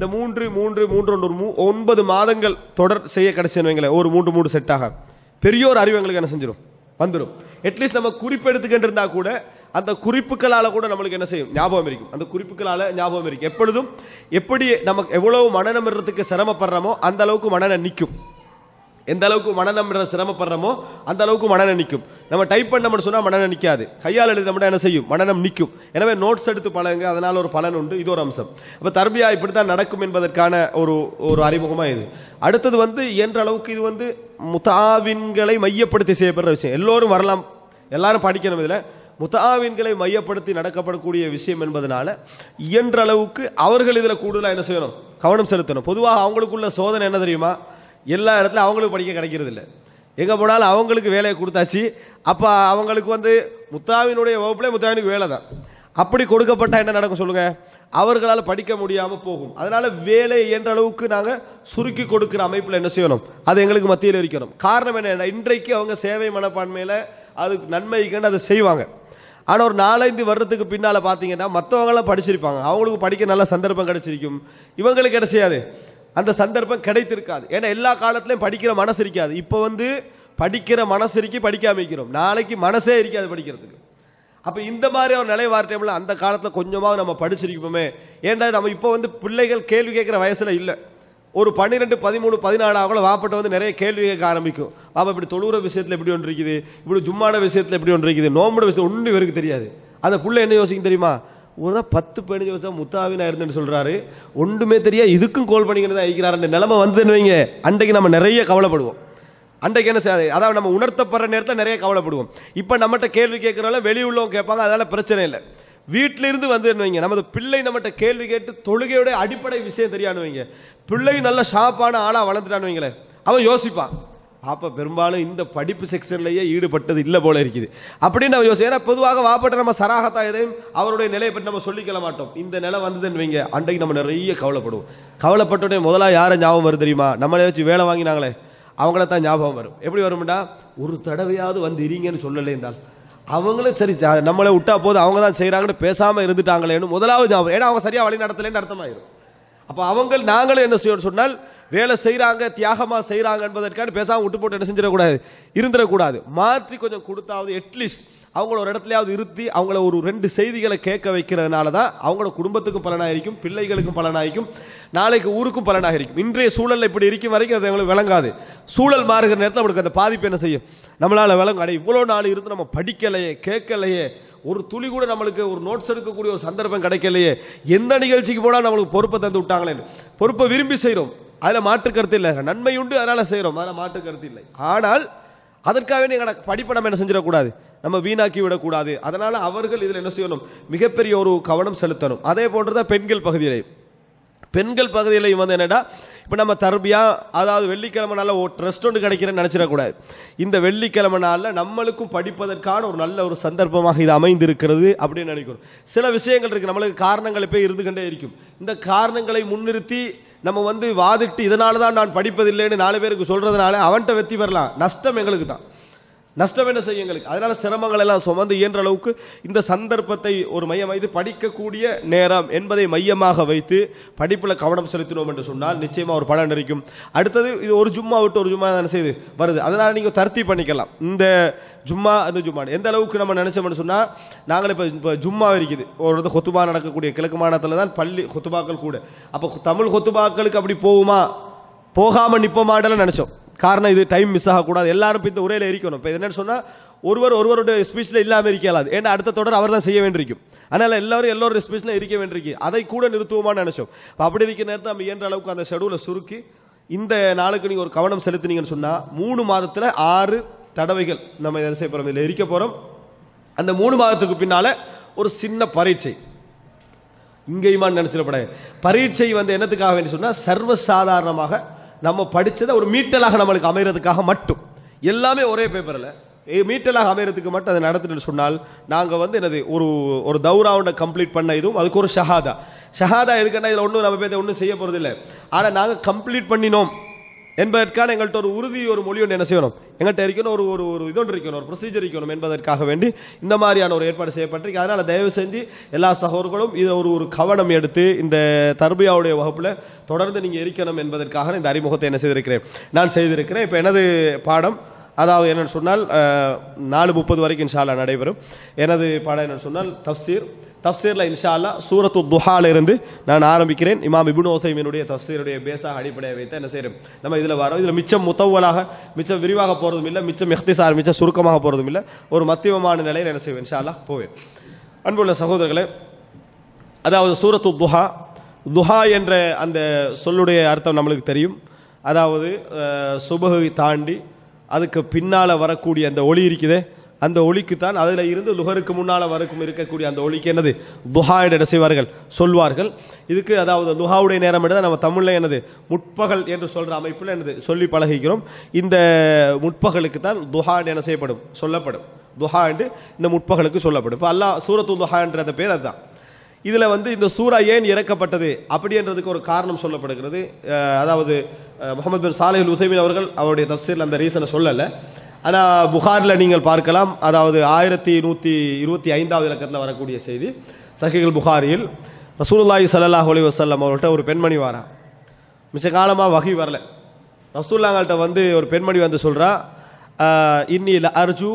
9 மாதங்கள் தொடர் செய்ய கிடைச்சேன்னு வைங்களேன், ஒரு 3 செட்டாக பெரிய ஒரு அறிவு எங்களுக்கு என்ன செஞ்சிடும், வந்துடும். அட்லீஸ்ட் நம்ம குறிப்பு எடுத்துக்கிட்டு இருந்தால் கூட அந்த குறிப்புகளால் கூட நம்மளுக்கு என்ன செய்யும், ஞாபகம் இருக்கும். அந்த குறிப்புகளால் ஞாபகம் இருக்கும். எப்பொழுதும் எப்படி நமக்கு எவ்வளவு மனநம் இருறதுக்கு சிரமப்படுறோமோ அந்த அளவுக்கு மனநம் நிற்கும். எந்த அளவுக்கு மனநம் சிரமப்படுறோமோ அந்த அளவுக்கு மனநம் நிற்கும். நம்ம டைப் பண்ண சொன்னால் மனநம் நிற்காது, கையால் எழுதினோம்னா என்ன செய்யும், மனநம் நிற்கும். எனவே நோட்ஸ் எடுத்து பழகுங்க, அதனால் ஒரு பலன் உண்டு. இது ஒரு அம்சம். அப்போ தர்பியா இப்படி தான் நடக்கும் என்பதற்கான ஒரு அறிமுகமாக இது. அடுத்தது வந்து இயன்ற அளவுக்கு இது வந்து முத்தாவின்களை மையப்படுத்தி செய்யப்படுற விஷயம். எல்லோரும் வரலாம், எல்லாரும் படிக்கணும். இதில் முத்தாவின்களை மையப்படுத்தி நடக்கப்படக்கூடிய விஷயம் என்பதனால இயன்ற அளவுக்கு அவர்கள் இதில் கூடுதலாக என்ன செய்யணும், கவனம் செலுத்தணும். பொதுவாக அவங்களுக்குள்ள சோதனை என்ன தெரியுமா, எல்லா இடத்துல அவங்களுக்கு படிக்க கிடைக்கிறது இல்லை. எங்கே போனாலும் அவங்களுக்கு வேலையை கொடுத்தாச்சு. அப்போ அவங்களுக்கு வந்து முத்தாவினுடைய வகுப்புல முத்தாவினுக்கு வேலை தான். அப்படி கொடுக்கப்பட்டால் என்ன நடக்கும் சொல்லுங்க, அவர்களால் படிக்க முடியாமல் போகும். அதனால வேலை என்ற அளவுக்கு நாங்கள் சுருக்கி கொடுக்குற அமைப்பில் என்ன செய்யணும், அது எங்களுக்கு மத்தியில் இருக்கணும். காரணம் என்ன, இன்றைக்கு அவங்க சேவை மனப்பான்மையில் அதுக்கு நன்மைக்குன்னு அதை செய்வாங்க. ஆனால் ஒரு 4-5 வருடத்துக்கு பின்னால் பார்த்தீங்கன்னா மற்றவங்களாம் படிச்சிருப்பாங்க, அவங்களுக்கு படிக்க நல்ல சந்தர்ப்பம் கிடைச்சிருக்கும், இவங்களுக்கு என்ன செய்யாது, அந்த சந்தர்ப்பம் கிடைத்திருக்காது. ஏன்னா எல்லா காலத்திலையும் படிக்கிற மனசு இருக்காது. இப்போ வந்து படிக்கிற மனசு இருக்கி படிக்காம இருக்கிறோம், நாளைக்கு மனசே இருக்காது படிக்கிறதுக்கு. அப்போ இந்த மாதிரி ஒரு நிலை வார டைமில் அந்த காலத்தில் கொஞ்சமாக நம்ம படிச்சிருப்போமே. ஏன்டா நம்ம இப்போ வந்து பிள்ளைகள் கேள்வி கேட்குற வயசில் இல்லை. ஒரு 12, 13, 14 ஆகல வாப்பட்ட வந்து நிறைய கேள்வி கேட்க ஆரம்பிக்கும். பாப்பா இப்படி தொழுகிற விஷயத்தில் எப்படி ஒன்று இருக்குது, இப்படி ஜும்மான விஷயத்தில் எப்படி ஒன்று இருக்குது, நோம்புட விஷயம் ஒன்று இவருக்கு தெரியாது. அந்த பிள்ளை என்ன யோசிக்கும் தெரியுமா, ஒரு தான் 10-15 வருஷம் முத்தாவினா இருந்துன்னு சொல்கிறாரு, ஒன்றுமே தெரியா, இதுக்கும் கோல் பண்ணிக்கிட்டு தான் இருக்கிறார். அந்த நிலைமை வந்துன்னு வைங்க, அன்றைக்கு நம்ம நிறைய கவலைப்படுவோம். அன்றைக்கு என்ன செய்யாது, அதாவது நம்ம உணர்த்தப்படுற நேரத்தில் நிறைய கவலைப்படுவோம். இப்போ நம்மகிட்ட கேள்வி கேட்குறதால வெளியுள்ளவங்க கேட்பாங்க, அதனால் பிரச்சனை இல்லை. வீட்டிலிருந்து வந்து வைங்க, நமது பிள்ளை நம்மகிட்ட கேள்வி கேட்டு தொழுகையோட அடிப்படை விஷயம் தெரியான்னு வைங்க, பிள்ளை நல்ல ஷாப்பான ஆளாக வளர்ந்துட்டான்னு வைங்களேன், அவன் யோசிப்பான், அப்போ பெரும்பாலும் இந்த படிப்பு செக்ஷன்லேயே ஈடுபட்டது இல்லை போல இருக்குது அப்படின்னு நம்ம யோசி. ஏன்னா பொதுவாக வாப்பட்ட நம்ம சராகத்தா எதையும் அவருடைய நிலையை பற்றி நம்ம சொல்லிக்கல மாட்டோம். இந்த நிலை வந்ததுன்னு வைங்க, அன்றைக்கு நம்ம நிறைய கவலைப்படுவோம். கவலைப்பட்டோடனே முதலாக யாரை ஞாபகம் வரும் தெரியுமா, நம்மளே வச்சு வேலை வாங்கினாங்களே அவங்கள தான் ஞாபகம் வரும். எப்படி வரும்டா, ஒரு தடவையாவது வந்து இருங்கன்னு சொல்லலை இருந்தால் அவங்களும் சரி நம்மளை விட்டா போது அவங்க தான் செய்கிறாங்கன்னு பேசாமல் இருந்துட்டாங்களேன்னு முதலாவது ஞாபகம். ஏன்னா அவங்க சரியாக வழி நடத்தலைன்னு அர்த்தமாயிரும். அப்போ நாங்களும் என்ன செய்யணும் சொன்னால், வேலை செய்கிறாங்க தியாகமாக செய்கிறாங்க என்பதற்கான பேசாமல் விட்டு போட்டு என்ன செஞ்சிடக்கூடாது, இருந்துடக்கூடாது. மாற்றி கொஞ்சம் கொடுத்தாவது அட்லீஸ்ட் அவங்கள ஒரு இடத்துலையாவது இருத்தி அவங்கள ஒரு 2 செய்திகளை கேட்க வைக்கிறதுனால தான் அவங்களோட குடும்பத்துக்கும் பலனாக இருக்கும், பிள்ளைகளுக்கும் பலனாக இருக்கும், நாளைக்கு ஊருக்கும் பலனாக இருக்கும். இன்றைய சூழலில் இப்படி இருக்கும் வரைக்கும் அது அவங்களுக்கு விளங்காது. சூழல் மாறுகிற நேரத்தில் அவங்களுக்கு அந்த பாதிப்பு என்ன செய்யும், நம்மளால் விளங்கும். அடே இவ்வளோ நாள் இருந்து நம்ம படிக்கலையே, கேட்கலையே, ஒரு துளி கூட நம்மளுக்கு ஒரு நோட்ஸ் எடுக்கக்கூடிய ஒரு சந்தர்ப்பம் கிடைக்கலையே, எந்த நிகழ்ச்சிக்கு போனால் நம்மளுக்கு பொறுப்பை தந்து விட்டாங்களேன்னு பொறுப்பை விரும்பி செய்கிறோம். அதில் மாற்று கருத்து இல்லை, நன்மை உண்டு, அதனால் செய்கிறோம், அதில் மாற்று கருத்து இல்லை. ஆனால் அதற்காக எங்களை படிப்பை நம்ம என்ன செஞ்சிடக்கூடாது, நம்ம வீணாக்கி விடக்கூடாது. அதனால் அவர்கள் இதில் என்ன செய்யணும், மிகப்பெரிய ஒரு கவனம் செலுத்தணும். அதே போன்றுதான் பெண்கள் பகுதியிலையும் வந்து என்னடா, இப்போ நம்ம தர்பியா, அதாவது வெள்ளிக்கிழமை நாளில் ரெஸ்டாரண்ட் கிடைக்கிறேன்னு நினச்சிடக்கூடாது. இந்த வெள்ளிக்கிழமை நாளில் நம்மளுக்கும் படிப்பதற்கான ஒரு நல்ல ஒரு சந்தர்ப்பமாக இது அமைந்திருக்கிறது அப்படின்னு நினைக்கிறோம். சில விஷயங்கள் இருக்குது, நம்மளுக்கு காரணங்கள் போய் இருந்துகிட்டே இருக்கும். இந்த காரணங்களை முன்னிறுத்தி நம்ம வந்து வாதிட்டு இதனால தான் நான் படிப்பதில்லைன்னு 4 பேருக்கு சொல்றதுனால அவன்கிட்ட வெற்றி பெறலாம், நஷ்டம் எங்களுக்கு தான். நஷ்டம் என்ன செய்ய எங்களுக்கு. அதனால சிரமங்கள் எல்லாம் சுமந்து இயன்ற அளவுக்கு இந்த சந்தர்ப்பத்தை ஒரு மையம் வைத்து படிக்கக்கூடிய நேரம் என்பதை மையமாக வைத்து படிப்பில் கவனம் செலுத்தினோம் என்று சொன்னால் நிச்சயமாக ஒரு பலன் இருக்கும். அடுத்தது இது ஒரு ஜும்மா விட்டு ஒரு ஜும்மா என்ன செய்யுது வருது, அதனால நீங்கள் தர்த்தி பண்ணிக்கலாம். இந்த ஜும்மா அந்த ஜும்மா எந்த அளவுக்கு நம்ம நினைச்சோம்னு சொன்னால், நாங்கள் இப்போ ஜும்மா இருக்குது ஒரு ஹொத்துபா நடக்கக்கூடிய கிழக்கு மாநிலத்தில் தான் பள்ளி ஹொத்துபாக்கள் கூட. அப்போ தமிழ் ஹொத்துபாக்களுக்கு அப்படி போகாமல் நிற்போமாடலாம் நினச்சோம். காரணம் இது டைம் மிஸ் ஆகக்கூடாது, எல்லாரும் இப்போ இந்த உரையில் இருக்கணும். இப்போ என்னன்னு சொன்னால் ஒருவருடைய ஸ்பீச்சில் இல்லாமல் இருக்கலாது, ஏன்னா அடுத்த தொடர் அவர் தான் செய்ய வேண்டியிருக்கும். அதனால் எல்லோரும் ஸ்பீச்சில் இருக்க வேண்டியிருக்கு, அதை கூட நிறுத்துவோமான்னு நினச்சோம். அப்படி இருக்கிற நேரத்தில் நம்ம இயன்ற அளவுக்கு அந்த ஷெடியூலை சுருக்கி இந்த நாளுக்கு நீங்கள் ஒரு கவனம் செலுத்தினீங்கன்னு சொன்னால் 3 மாதத்தில் 6 தடவைகள் நம்ம என்ன செய்ய போகிறோம், இதில் இருக்க போகிறோம். அந்த 3 மாதத்துக்கு பின்னால் ஒரு சின்ன பரீட்சை இங்கேயுமா நினச்சிடப்படாது. பரீட்சை வந்து என்னத்துக்காக வேண்டி சொன்னால், சர்வசாதாரணமாக நம்ம படித்ததை ஒரு மீட்டலாக நம்மளுக்கு அமைகிறதுக்காக மட்டும், எல்லாமே ஒரே பேப்பரில் மீட்டலாக அமைகிறதுக்கு மட்டும் அதை நடத்துட்டு சொன்னால், நாங்கள் வந்து என்னது ஒரு தௌராவுண்டை கம்ப்ளீட் பண்ண இதுவும் அதுக்கு ஒரு ஷஹாதா எதுக்குன்னா இதில் ஒன்றும் நம்ம பேர் ஒன்றும் செய்ய போகிறது இல்லை. ஆனால் நாங்கள் கம்ப்ளீட் பண்ணினோம் என்பதற்கான எங்கள்கிட்ட ஒரு உறுதி, ஒரு மொழி ஒன்று என்ன செய்யணும் எங்கள்கிட்ட இருக்கணும், ஒரு இதொன்று இருக்கணும், ஒரு ப்ரொசீஜர் இருக்கணும் என்பதற்காக வேண்டி இந்த மாதிரியான ஒரு ஏற்பாடு செய்யப்பட்டிருக்கு. அதனால் தயவு செஞ்சு எல்லா சகோதரர்களும் இதை ஒரு கவனம் எடுத்து இந்த தர்பியாவுடைய வகுப்பில் தொடர்ந்து நீங்கள் இருக்கணும் என்பதற்காக இந்த அறிமுகத்தை என்ன நான் செய்திருக்கிறேன். இப்போ எனது பாடம் அதாவது என்னென்னு சொன்னால் 4:30 வரைக்கும் இன்ஷா அல்லாஹ் நடைபெறும். எனது பாடம் என்னென்னு சொன்னால் தஃப்சீரில் இன்ஷா அல்லாஹ் சூரத்து துஹால இருந்து நான் ஆரம்பிக்கிறேன். இமாம் இப்னு உஸைமீனுடைய தஃப்சீருடைய பேஸாக அடிப்படையை வைத்து என்ன செய்கிறோம், நம்ம இதில் வரோம். இதில் மிச்சம் முத்தவலாக மிச்சம் விரிவாக போகிறதும் இல்லை, மிச்சம் இஹ்திசார் மிச்சம் சுருக்கமாக போகிறதும் இல்லை, ஒரு மத்தியமமான நிலையில் என்ன செய்வேன் இன்ஷா அல்லாஹ் போவேன். அன்புள்ள சகோதரர்களே, அதாவது சூரத்து துஹா என்ற அந்த சொல்லுடைய அர்த்தம் நம்மளுக்கு தெரியும். அதாவது சுபஹை தாண்டி அதுக்கு பின்னால் வரக்கூடிய அந்த ஒளி இருக்குதே, அந்த ஒளிக்கு தான் அதில் இருந்து லுஹருக்கு முன்னால் வரைக்கும் இருக்கக்கூடிய அந்த ஒளிக்கு என்னது துஹா என்று செய்வார்கள் சொல்வார்கள். இதுக்கு அதாவது துஹாவுடைய நேரம் எடுத்து நம்ம தமிழில் என்னது முற்பகல் என்று சொல்கிற அமைப்பில் என்னது சொல்லி பழகிக்கிறோம். இந்த முற்பகலுக்கு தான் துஹா என்ன செய்யப்படும் சொல்லப்படும். துஹா என்று இந்த முற்பகலுக்கு சொல்லப்படும். இப்போ அல்லாஹ் சூரத்து துஹா என்ற அந்த பேர் அதுதான். இதில் வந்து இந்த சூரா ஏன் இறக்கப்பட்டது அப்படின்றதுக்கு ஒரு காரணம் சொல்லப்படுகிறது. அதாவது முஹம்மது பின் சாலிஹ் அல் உஸைமீன் அவர்கள் அவருடைய தஃப்சீரில் அந்த ரீசனை சொல்லலை. ஆனால் புகாரில் நீங்கள் பார்க்கலாம், அதாவது 1125வது இலக்கத்தில் வரக்கூடிய செய்தி சஹீஹுல் புகாரியில் ரசூலுல்லாஹி ஸல்லல்லாஹு அலைஹி வஸல்லம் அவர்கள்ட்ட ஒரு பெண்மணி வாரா. மிச்ச காலமாக வஹி வரல. ரசூலுல்லாஹ்கிட்ட வந்து ஒரு பெண்மணி வந்து சொல்கிறா, இன்னி ல அர்ஜு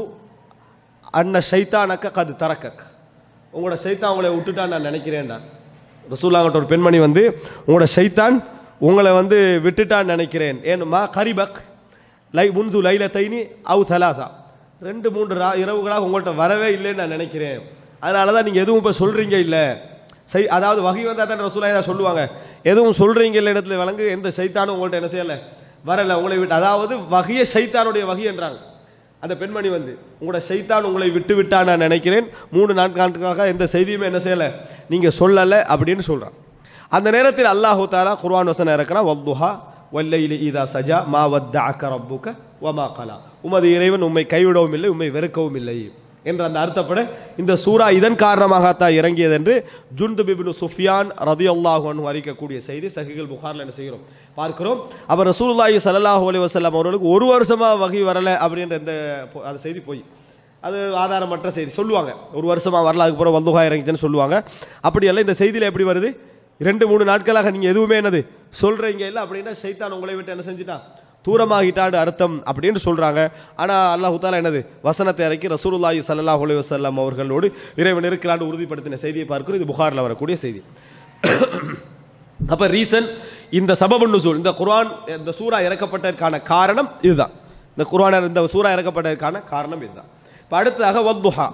அன்ன ஷைத்தானக்க கது தரக்கக், உங்களோட ஷைத்தான் உங்களை விட்டுட்டான் நான் நினைக்கிறேன்டா. ரசூலுல்லாஹ்கிட்ட ஒரு பெண்மணி வந்து உங்களோட ஷைத்தான் உங்களை வந்து விட்டுட்டான்னு நினைக்கிறேன். ஏன்மா கரிபக் முன்து லைலத்தைனி அவு தலாசா, 2-3 இரவுகளாக உங்கள்கிட்ட வரவே இல்லைன்னு நான் நினைக்கிறேன். அதனால தான் நீங்கள் எதுவும் இப்போ சொல்கிறீங்க இல்லை. அதாவது வகை வந்தால் தான் ரசூலுல்லாஹ் சொல்லுவாங்க, எதுவும் சொல்கிறீங்க இல்லை இடத்துல விளங்கு, எந்த சைத்தானும் உங்கள்கிட்ட என்ன செய்யலை வரலை உங்களை விட்டு. அதாவது வகையை சைத்தானுடைய வகை என்றாங்க. அந்த பெண்மணி வந்து உங்களோட சைத்தான் உங்களை விட்டு விட்டா நான் நினைக்கிறேன், 3-4 நாட்களாக எந்த செய்தியுமே என்ன செய்யலை நீங்கள் சொல்லலை அப்படின்னு சொல்கிறான். அந்த நேரத்தில் அல்லாஹு தஆலா குர்ஆன் வசனம் இறக்குறான், வத்துஹா வல்லைலி இதா சஜா மா வத்தஅக ரப்புக வமா கலா, உமது இறைவன் உம்மை கைவிடவும் இல்லை உம்மை வெறுக்கவும் இல்லை என்ற அந்த அர்த்தப்பட இந்த சூரா இதன் காரணமாகத்தான் இறங்கியது என்று ஜுன்துப் இப்னு சுஃபியான் ரலியல்லாஹு அன்ஹு அறிக்கக்கூடிய செய்தி சஹீஹுல் புகாரில் என்ன செய்கிறோம் பார்க்கிறோம். அவர் ரசூலுல்லாஹி ஸல்லல்லாஹு அலைஹி வஸல்லம் அவர்களுக்கு 1 வருஷமாக வகை வரலை அப்படின்ற அந்த செய்தி போய் அது ஆதாரமற்ற செய்தி சொல்லுவாங்க. 1 வருஷமாக வரல, அதுக்கு பிறகு வல்லுஹா இறங்கிச்சுன்னு சொல்லுவாங்க. அப்படியெல்லாம் இந்த செய்தியில் எப்படி வருது, 2-3 நாட்களாக நீங்க எதுவுமே என்னது சொல்றீங்க இல்லை அப்படின்னா ஷைத்தான் உங்களை விட்டு என்ன செஞ்சிட்டான், தூரமாகிட்டாடு அர்த்தம் அப்படின்னு சொல்றாங்க. ஆனா அல்லாஹ் தஆலா என்னது வசனத்தை இறக்கி ரசூலுல்லாஹி ஸல்லல்லாஹு அலைஹி வஸல்லம் அவர்களோடு இறைவன் இருக்கிறான்னு உறுதிப்படுத்தின செய்தியை பார்க்கிறோம். இது புகாரில் வரக்கூடிய செய்தி. அப்ப ரீசன் இந்த சபபுன் நுசூல், இந்த குர்ஆன் இந்த சூரா இறக்கப்பட்டதற்கான காரணம் இதுதான். இந்த குர்ஆன் இந்த சூரா இறக்கப்பட்டதற்கான காரணம் இதுதான். இப்ப அடுத்ததாக வத்துஹா,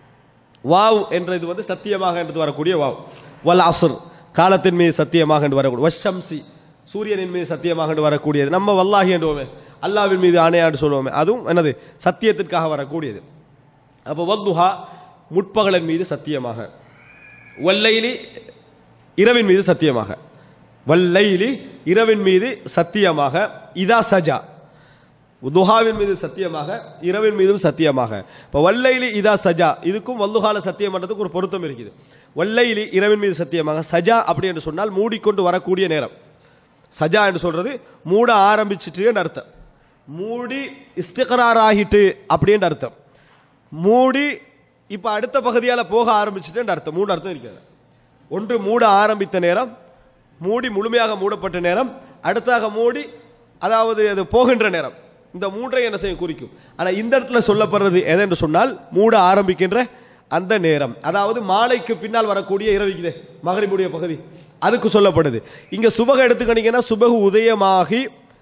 வாவ் என்ற இது வந்து சத்தியமாக என்று வரக்கூடிய வாவ். வல் அஸ்ர், காலத்தின் மீது சத்தியமாக என்று வரக்கூடிய. வஷம்சி, சூரியனின் மீது சத்தியமாக என்று வரக்கூடியது. நம்ம வல்லாஹி என்றுவோமே, அல்லாஹ்வின் மீது ஆணையாண்டு சொல்லுவோமே, அதுவும் என்னது சத்தியத்திற்காக வரக்கூடியது. அப்போ வத்துஹா முற்பகலின் மீது சத்தியமாக, வல்லைலி இரவின் மீது சத்தியமாக, வல்லைலி இரவின் மீது சத்தியமாக, இதா சஜா துஹாவின் மீது சத்தியமாக, இரவின் மீதும் சத்தியமாக. இப்போ வல்லைலி இதா சஜா, இதுக்கும் வல்லுஹால சத்தியம் பண்றதுக்கு ஒரு பொருத்தம் இருக்குது. வல்லைலி இரவின் மீது சத்தியமாக, சஜா அப்படி என்று சொன்னால் மூடிக்கொண்டு வரக்கூடிய நேரம். சஜா என்று சொல்றது மூட ஆரம்பிச்சுட்டு அர்த்தம், மூடி இஸ்திக்ரார் ஆகிட்டு அப்படின்னு அர்த்தம். மூடி இப்ப அடுத்த பகுதியால போக ஆரம்பிச்சுட்டு அர்த்தம். 3 அர்த்தம் இருக்கிறது. ஒன்று மூட ஆரம்பித்த நேரம், மூடி முழுமையாக மூடப்பட்ட நேரம், அடுத்தாக மூடி அதாவது அது போகின்ற நேரம். இந்த 3ஐ என்ன செய்ய குறிக்கும். ஆனா இந்த இடத்துல சொல்லப்படுறது எது என்று சொன்னால் மூட ஆரம்பிக்கின்ற அந்த நேரம், அதாவது மாலைக்கு பின்னால் வரக்கூடிய இரவுக்குதே மகரிபுடைய பகுதி, அதுக்கு சொல்லப்படுது. இங்க சுபக எடுத்துக்கிட்டீங்கன்னா சுபகு உதயமாகி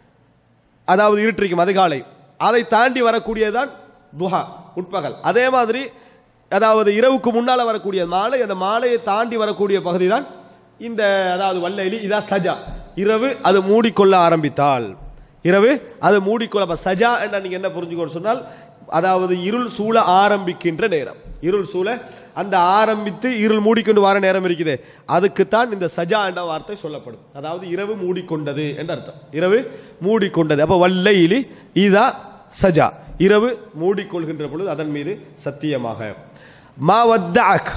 அதாவது இருட்டிருக்கும் அதிகாலை, அதை தாண்டி வரக்கூடியதுதான் துஹா உட்பகல். அதே மாதிரி அதாவது இரவுக்கு முன்னால வரக்கூடிய மாலை, அந்த மாலையை தாண்டி வரக்கூடிய பகுதி தான் இந்த அதாவது வல்லைலி இதா சஜா, இரவு அது மூடிக்கொள்ள ஆரம்பித்தால், இரவு அது மூடிக்கொள்ள. சஜா என்ற நீங்க என்ன புரிஞ்சுக்கணும் சொன்னால் அதாவது இருள் சூழ ஆரம்பிக்கின்ற நேரம், இருள் சூழ அந்த ஆரம்பித்து இருள் மூடிக்கொண்டு வர நேரம் இருக்குது, அதுக்குத்தான் இந்த சஜா என்ற வார்த்தை சொல்லப்படும். அதாவது இரவு மூடிக்கொண்டது என்ற அர்த்தம், இரவு மூடிக்கொண்டது. அப்ப வல்லைலி இதா சஜா, இரவு மூடிக்கொள்கின்ற பொழுது அதன் மீது சத்தியமாக. மா வத்தஅக்,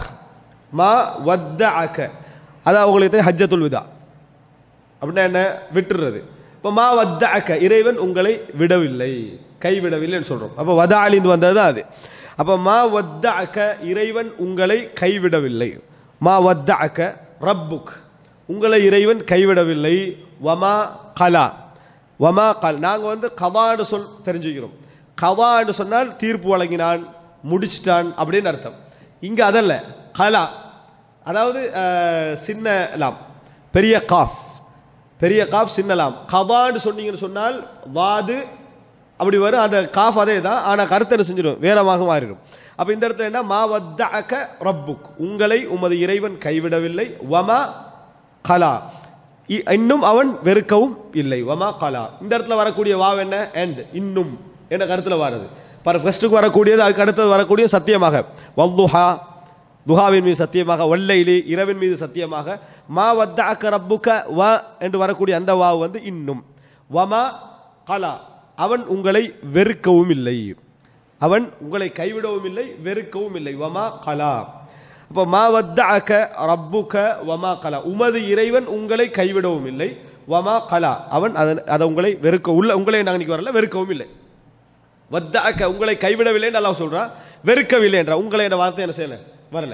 மா வத்தஅக, அதாவது உங்களுக்கு ஹஜ்ஜத்துல் விதா அப்படின்னா என்ன, விட்டுறது. இப்போ மா வத்தஅக, இறைவன் உங்களை விடவில்லை, கைவிடவில்லைன்னு சொல்றோம். அப்போ வதாலிந்து வந்தது அது. அப்போ மா வத்தஅக, இறைவன் உங்களை கைவிடவில்லை. மா வத்தஅக ரப்புக், உங்களை இறைவன் கைவிடவில்லை. வமா கலா, வமா கல், நாங்கள் வந்து கவான்னு தெரிஞ்சுக்கிறோம். கவா என்று சொன்னால் தீர்ப்பு வழங்கினான், முடிச்சிட்டான் அப்படின்னு அர்த்தம். இங்க அதல்ல, கலா அதாவது சின்ன லாம், பெரிய காஃப், பெரிய காஃப் சின்ன லாம். கவான்னு சொன்னீங்கன்னு சொன்னால் வாது அப்படி வரும், அந்த காஃப் அதே தான், ஆனா கருத்து என்ன செஞ்சிடும், வேறமாக மாறிடும். அப்ப இந்த இடத்துல என்ன, மா வத்தஅக ரப்புக், உங்களை உமது இறைவன் கைவிடவில்லை. வமா கலா, இன்னும் அவன் வெறுக்கவும் இல்லை. வமா கலா, இந்த இடத்துல வரக்கூடிய வாவ் என்ன, அண்ட் இன்னும் என்ற கருத்துல வருது. ஃபர்ஸ்ட்டுக்கு வரக்கூடியது, அதுக்கு அடுத்தது வரக்கூடிய சத்தியமாக. வல்துஹா, துஹாவின் மீது சத்தியமாக. வல்லைலி, இரவின் மீது சத்தியமாக. மா வத்தஅக ரப்புக, வ என்று வரக்கூடிய அந்த வாவ் வந்து இன்னும். வமா கலா, அவன் உங்களை வெறுக்கவும் இல்லை, அவன் உங்களை கைவிடவும் இல்லை, வெறுக்கவும் இல்லை. வமா கலா, அப்ப மா வத்தஅக ரப்புக வமா கலா, உமது இறைவன் உங்களை கைவிடவும் இல்லை. வமா கலா, அவன் அதை உங்களை வெறுக்க உள்ள, உங்களை நாங்கள் இன்னைக்கு வரல, வெறுக்கவும் இல்லை. வத்தஅக, உங்களை கைவிடவில்லை என்று அல்லாஹ் சொல்றான், வெறுக்கவில்லை என்ற உங்களை என்ற வார்த்தை என்ன செய்யல, வரல.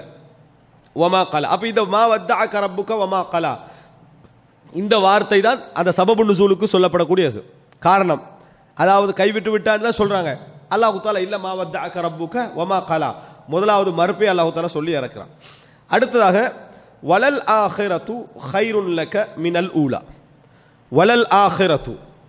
வமா கலா, அப்ப இந்த மா வத்தஅக ரப்புக வமா கலா, இந்த வார்த்தை தான் அந்த சபபுன் நுசூலுக்கு சொல்லப்படக்கூடியது காரணம். அதாவது கைவிட்டு விட்டான்னு தான் சொல்றாங்க. அல்லாஹ் தஆலா இல்ல மா வத்தஅக ரப்புக வமா கலா, முதலாவது மறுப்பை அல்லாஹ் தஆலா சொல்லி இறக்குறான். அடுத்ததாக வலல் ஆஹிரத்து கைருன் லக மினல் ஊலா. வலல் ஆஹிரத்து,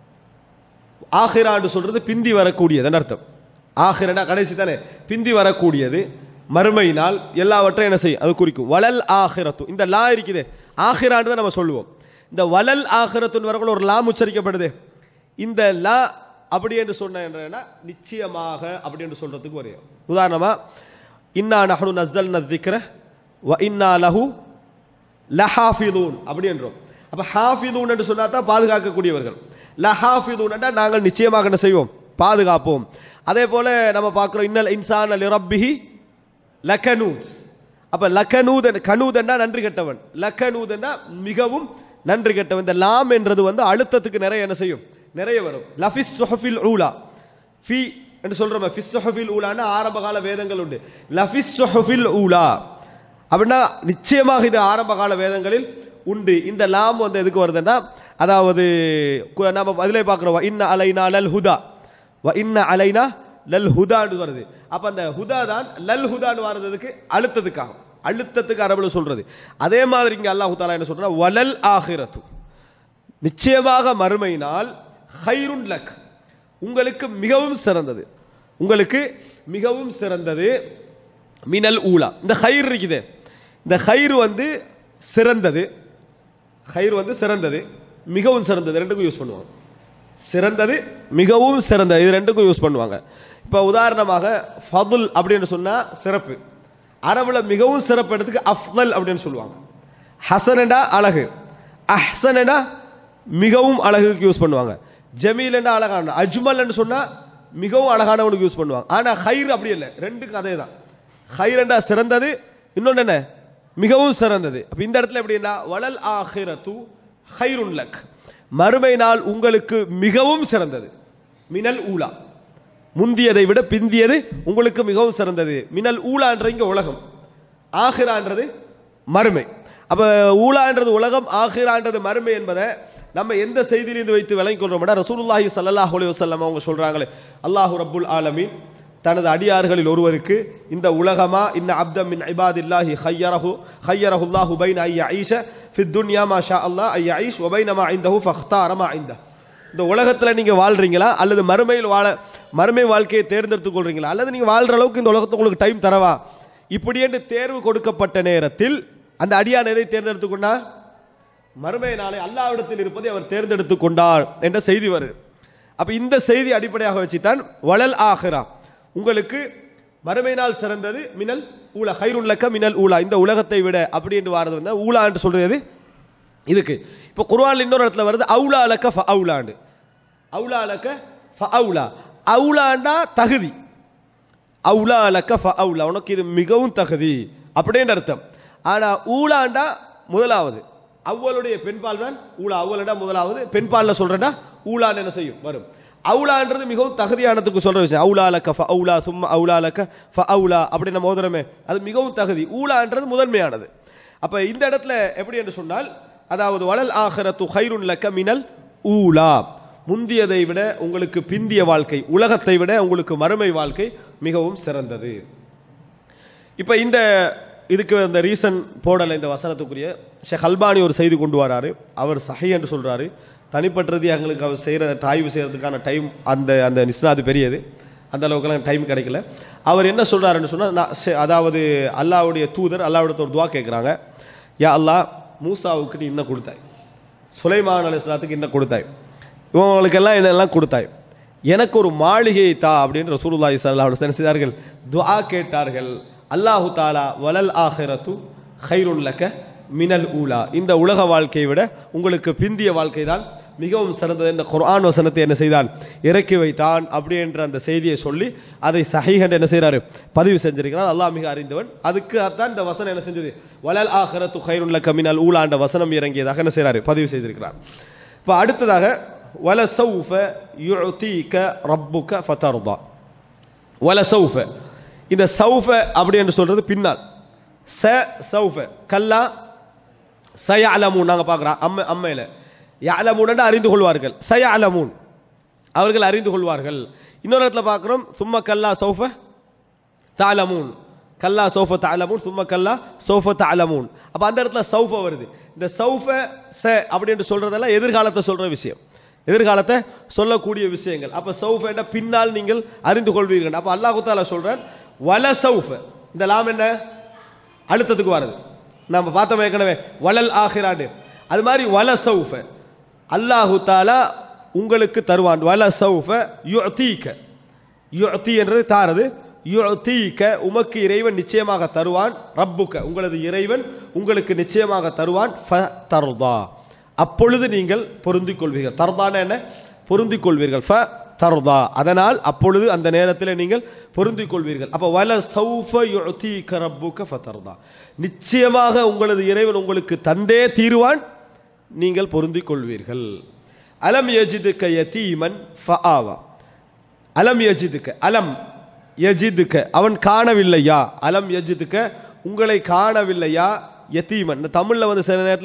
ஆஹிரான்னு சொல்றது பிந்தி வரக்கூடியது அர்த்தம். ஆஹிரனா கடைசி தானே, பிந்தி வரக்கூடியது, மறுமையினால் எல்லாவற்றையும் என்ன செய்யும் அது குறிக்கும். வலல் ஆஹிரத்து, இந்த லா இருக்குதே ஆஹிரான்னு தான் நம்ம சொல்லுவோம். இந்த வலல் ஆஹிரத்துன்னு வரக்குள்ள ஒரு லா உச்சரிக்கப்படுது. இந்த லா அப்படி என்று சொன்ன நிச்சயமாக அப்படி என்று சொல்றதுக்கு வரையும். உதாரணமா இன்னா நஹ்னு நஸ்ஸல்னா ذிக்ர வ இன்னா லஹு லஹாஃபிதூன் அப்படி என்றோம். அப்ப ஹாஃபிதூன் என்று சொன்னா தான் பாதுகாக்கக்கூடியவர்கள். லஹாஃபிதூன் என்றால் நாங்கள் நிச்சயமாக என்ன செய்வோம், பாதுகாப்போம். அதே போல நம்ம பார்க்கிறோம் இன்னல் இன்சான லிரப்பிஹி லகனூத். அப்ப லகனூத், கனூத் என்றா நன்றி கெட்டவன், லகனூத் என்றா மிகவும் நன்றி கெட்டவன். இந்த லாம் என்றது வந்து அழுத்தத்துக்கு நிறைய என்ன செய்யும், நிறைய வரும். லஃபிஸ் சுஹஃபில் ஊலா, ஃபி என்று சொல்றோம். ஃபிஸ் சுஹஃபில் ஊலான்னா ஆரம்ப கால வேதங்கள் உண்டு. லஃபிஸ் சுஹஃபில் ஊலா அப்படின்னா நிச்சயமாக இது ஆரம்ப கால வேதங்களில் உண்டு. இந்த லாம் வந்து எதுக்கு வருதுன்னா, அதாவது நம்ம அதிலே பார்க்குறோம் இன்ன அலைனா லல் ஹுதா இன்ன அலைனா லல் ஹுதான்னு வருது. அப்ப அந்த ஹுதா தான் லல் ஹுதான்னு வர்றதுக்கு அழுத்தத்துக்கு அரபுல சொல்றது. அதே மாதிரி இங்க அல்லாஹ் தஆலா என்ன சொல்றா, வலல் ஆகிரத்து, நிச்சயமாக மறுமை நாள் ஹைருன் லக், உங்களுக்கு மிகவும் சிறந்தது, உங்களுக்கு மிகவும் சிறந்தது, மினல் ஊலா. இந்த ஹைர் இருக்குது, இந்த ஹைர் வந்து சிறந்தது, ஹைர் வந்து சிறந்தது, மிகவும் சிறந்தது, ரெண்டுக்கும் யூஸ் பண்ணுவாங்க. சிறந்தது மிகவும் சிறந்தது, இது ரெண்டுக்கும் யூஸ் பண்ணுவாங்க. இப்போ உதாரணமாக ஃபதுல் அப்படின்னு சொன்னா சிறப்பு, அரபுல மிகவும் சிறப்பு எடுத்துக்கு அஃதல் அப்படின்னு சொல்லுவாங்க. ஹசனடா அழகு, அஹ்சனடா மிகவும் அழகுக்கு யூஸ் பண்ணுவாங்க. ஜமீல் என்றா அழகான, அஜ்மல் என்று சொன்னா மிகவும் அழகானவனுக்கு யூஸ் பண்ணுவாங்க. ஆனா ஹைர் அப்படி இல்லை, ரெண்டுக்கும் அதே தான். ஹைர் என்றா சிறந்தது, இன்னொன்று என்ன மிகவும் சிறந்தது. அப்ப இந்த இடத்துல எப்படின்னா வலல் ஆகிரத்து ஹைருன் லக், மறுமை நாள் உங்களுக்கு மிகவும் சிறந்தது, மினல் ஊலா, முந்தியதை விட பிந்தியது உங்களுக்கு மிகவும் சிறந்தது. மினல் ஊலான்ற இங்க உலகம், ஆகிரான்றது மறுமை. அப்ப ஊலான்றது உலகம், ஆகிரான்றது மறுமை என்பதை நம்ம எந்த செய்தியிலிருந்து வைத்து விளங்கிக் கொள்றோம்னா, ரசூலுல்லாஹி ஸல்லல்லாஹு அலைஹி வஸல்லம் அவங்க சொல்றாங்களே, அல்லாஹு ரப்புல் ஆலமீன் தனது அடியார்களில் ஒருவருக்கு இந்த உலகமா இன்ன அப்தம் மின் இபாதில்லாஹி ஹய்யரஹுல்லாஹு பைன ஐயஈஷ ஃபித் துன்யா மா ஷா அல்லாஹ் ஐயஈஷ் வ பைன மா இன்தஹு ஃபக்தார மா இன்தஹு. இந்த உலகத்துல நீங்க வாழ்றீங்களா அல்லது மறுமையில் மறுமை வாழ்க்கையை தேர்ந்தெடுத்துக் கொள்றீங்களா, அல்லது நீங்க வாழ்ற அளவுக்கு இந்த உலகத்துக்கு உங்களுக்கு டைம் தரவா, இப்படி என்று தேர்வு கொடுக்கப்பட்ட நேரத்தில் அந்த அடியான் எதை தேர்ந்தெடுத்துக் கொண்டார், மறுமை நாளை அல்லாஹ்விடத்தில் இருப்பதை அவர் தேர்ந்தெடுத்துக் கொண்டார் என்ற செய்தி வருது. அப்ப இந்த செய்தி அடிப்படையாக வச்சுதான் வலல் ஆகிரா, உங்களுக்கு மறுமை நாள் சிறந்தது, மினல் ஊலா ஹைருன் லக்க மினல் ஊலா, இந்த உலகத்தை விட அப்படி என்று வாரது வந்து ஊலா என்று சொல்றது இதுக்கு. இப்போ குர்ஆன்ல இன்னொரு இடத்துல வருது அவுலா லக்க ஃபஅவுலாண்டு, அவுலா லக்க ஃபஅவுலா, அவுலாண்டா தகுதி, அவுலா லக்க ஃபஅவுலா, உனக்கு இது மிகவும் தகுதி அப்படின்ற அர்த்தம். ஆனா ஊலாண்டா முதலாவது, அவ்வளுடைய பெண்பால் தான் ஊலா, அவ்வளடா முதலாவது, பெண்பால்ல சொல்றேன்டா ஊலான்னு என்ன செய்யும் வரும். அவுலான்றது மிகவும் தகுதியானதுக்கு சொல்ற விஷயம். அவுலா லக்க ஃபஅவுலா சும்மா அவுலா லக்க ஃபஅவுலா அப்படி நம்ம ஓதுறோமே, அது மிகவும் தகுதி. ஊலான்றது முதன்மையானது. அப்ப இந்த இடத்துல எப்படி என்று சொன்னால், அதாவது வலல் ஆகிரத்து ஹைருன் லக்க மினல் ஊலா, முந்தியதை விட உங்களுக்கு பிந்திய வாழ்க்கை, உலகத்தை விட உங்களுக்கு மறுமை வாழ்க்கை மிகவும் சிறந்தது. இப்ப இந்த இதுக்கு அந்த ரீசன் போடல, இந்த வசனத்துக்குரிய ஷேக் அல்பானி ஒரு செய்தி கொண்டு வராரு, அவர் சஹீஹ் என்று சொல்றாரு. தனிப்பட்டது எங்களுக்கு அவர் செய்கிற ஆய்வு செய்யறதுக்கான டைம் அந்த அந்த நிஸ்னாது பெரியது, அந்த அளவுக்குலாம் டைம் கிடைக்கல. அவர் என்ன சொல்றாருன்னு சொன்னால், அதாவது அல்லாஹ்வுடைய தூதர் அல்லாஹ்விடத்த ஒரு துவா கேட்குறாங்க, யா அல்லாஹ் மூசாவுக்கு நீ இன்னும் கொடுத்தாய், சுலைமான் அலைஹிஸ்ஸலாத்துக்கு இன்னும் கொடுத்தாய், இவங்களுக்கெல்லாம் என்னெல்லாம் கொடுத்தாய், எனக்கு ஒரு மாளிகையை தா அப்படின்னு ரசூலுல்லாஹி ஸல்லல்லாஹு அலைஹி வஸல்லம் செய்தார்கள், துஆ கேட்டார்கள். அல்லாஹு தஆலா வலல் ஆகிரத்து ஹைருன் லக்க மினல் ஊலா, இந்த உலக வாழ்க்கையை விட உங்களுக்கு பிந்திய வாழ்க்கை தான் மிகவும் சிறந்தது என்ற குர்ஆன் வசனத்தை என்ன செய்தான், இறக்கி வைத்தான். அப்படி என்ற அந்த செய்தியை சொல்லி அதை சஹீஹ் என்று என்ன செய்யறாரு, பதிவு செஞ்சிருக்கிறார். அல்லாஹ் மிக அறிந்தவன். அதுக்கு தான் இந்த வசனம் என்ன செஞ்சது, வலல் ஆகிரத்து ஹைருன் லக்க மினல் ஊலா என்ற வசனம் இறங்கியதாக என்ன செய்யறாரு, பதிவு செய்திருக்கிறார். இப்போ அடுத்ததாக வலசௌஃப யுஅதீக ரப்புக ஃபதர்தா, வலசௌஃப, இந்த சௌஃப அப்படி என்று சொல்றது பின்னால், சௌஃப கல்லா சயஅலமூன் நாங்க பார்க்கிறோம் அம்மையில, யஅலமூன் அறிந்து கொள்வார்கள், சயஅலமூன் அவர்கள் அறிந்து கொள்வார்கள். இன்னொரு இடத்துல பார்க்கிறோம் சும்ம கல்லா சௌஃப தஅலமூன், கல்லா சௌஃப தஅலமூன் சும்ம கல்லா சௌஃப தஅலமூன். அப்ப அந்த இடத்துல சௌஃப வருது. இந்த சௌஃப ச அப்படி என்று சொல்றதெல்லாம் எதிர்காலத்தை சொல்ற விஷயம், எதிர்காலத்தை சொல்லக்கூடிய விஷயங்கள். அப்ப சௌஃப என்ற பின்னால் நீங்கள் அறிந்து கொள்வீர்கள். அப்ப அல்லாஹ் தஆலா சொல்றான் வல சௌஃப, இந்த லாம் என்ன அழுத்தத்துக்கு வருது, நம்ம பார்த்தோம் ஏற்கனவே வலல் ஆகிராண்டு, அது மாதிரி வல சௌஃப அல்லாஹு தஆலா உங்களுக்கு தருவான். வல சௌஃப யுஅதீக, யுஅதி என்றது தாரது, யுஅதீக உமக்கு இறைவன் நிச்சயமாக தருவான், ரப்புக உங்களது இறைவன் உங்களுக்கு நிச்சயமாக தருவான், ஃபதர்தா அப்பொழுது நீங்கள் பொருந்திக் கொள்வீர்கள். தர்தான என்ன, பொருந்திக் கொள்வீர்கள், ஃபதர்தா அதனால் அப்பொழுது அந்த நேரத்தில் நீங்கள் பொருந்திக் கொள்வீர்கள். அப்ப வல சௌஃப யுஅதீக ரப்புக ஃபதர்தா, நிச்சயமாக உங்களது இறைவன் உங்களுக்கு தந்தே தீருவான், நீங்கள் பொருந்திக் கொள்வீர்கள். அலம் யஜிதுக யதீமன் ஃபஆவா, அலம் யஜிதுக, அலம் யஜிதுக அவன் காணவில்லையா, அலம் யஜிதுக உங்களை காணவில்லையா, யதீமன். தமிழ்ல வந்து சில நேரத்தில்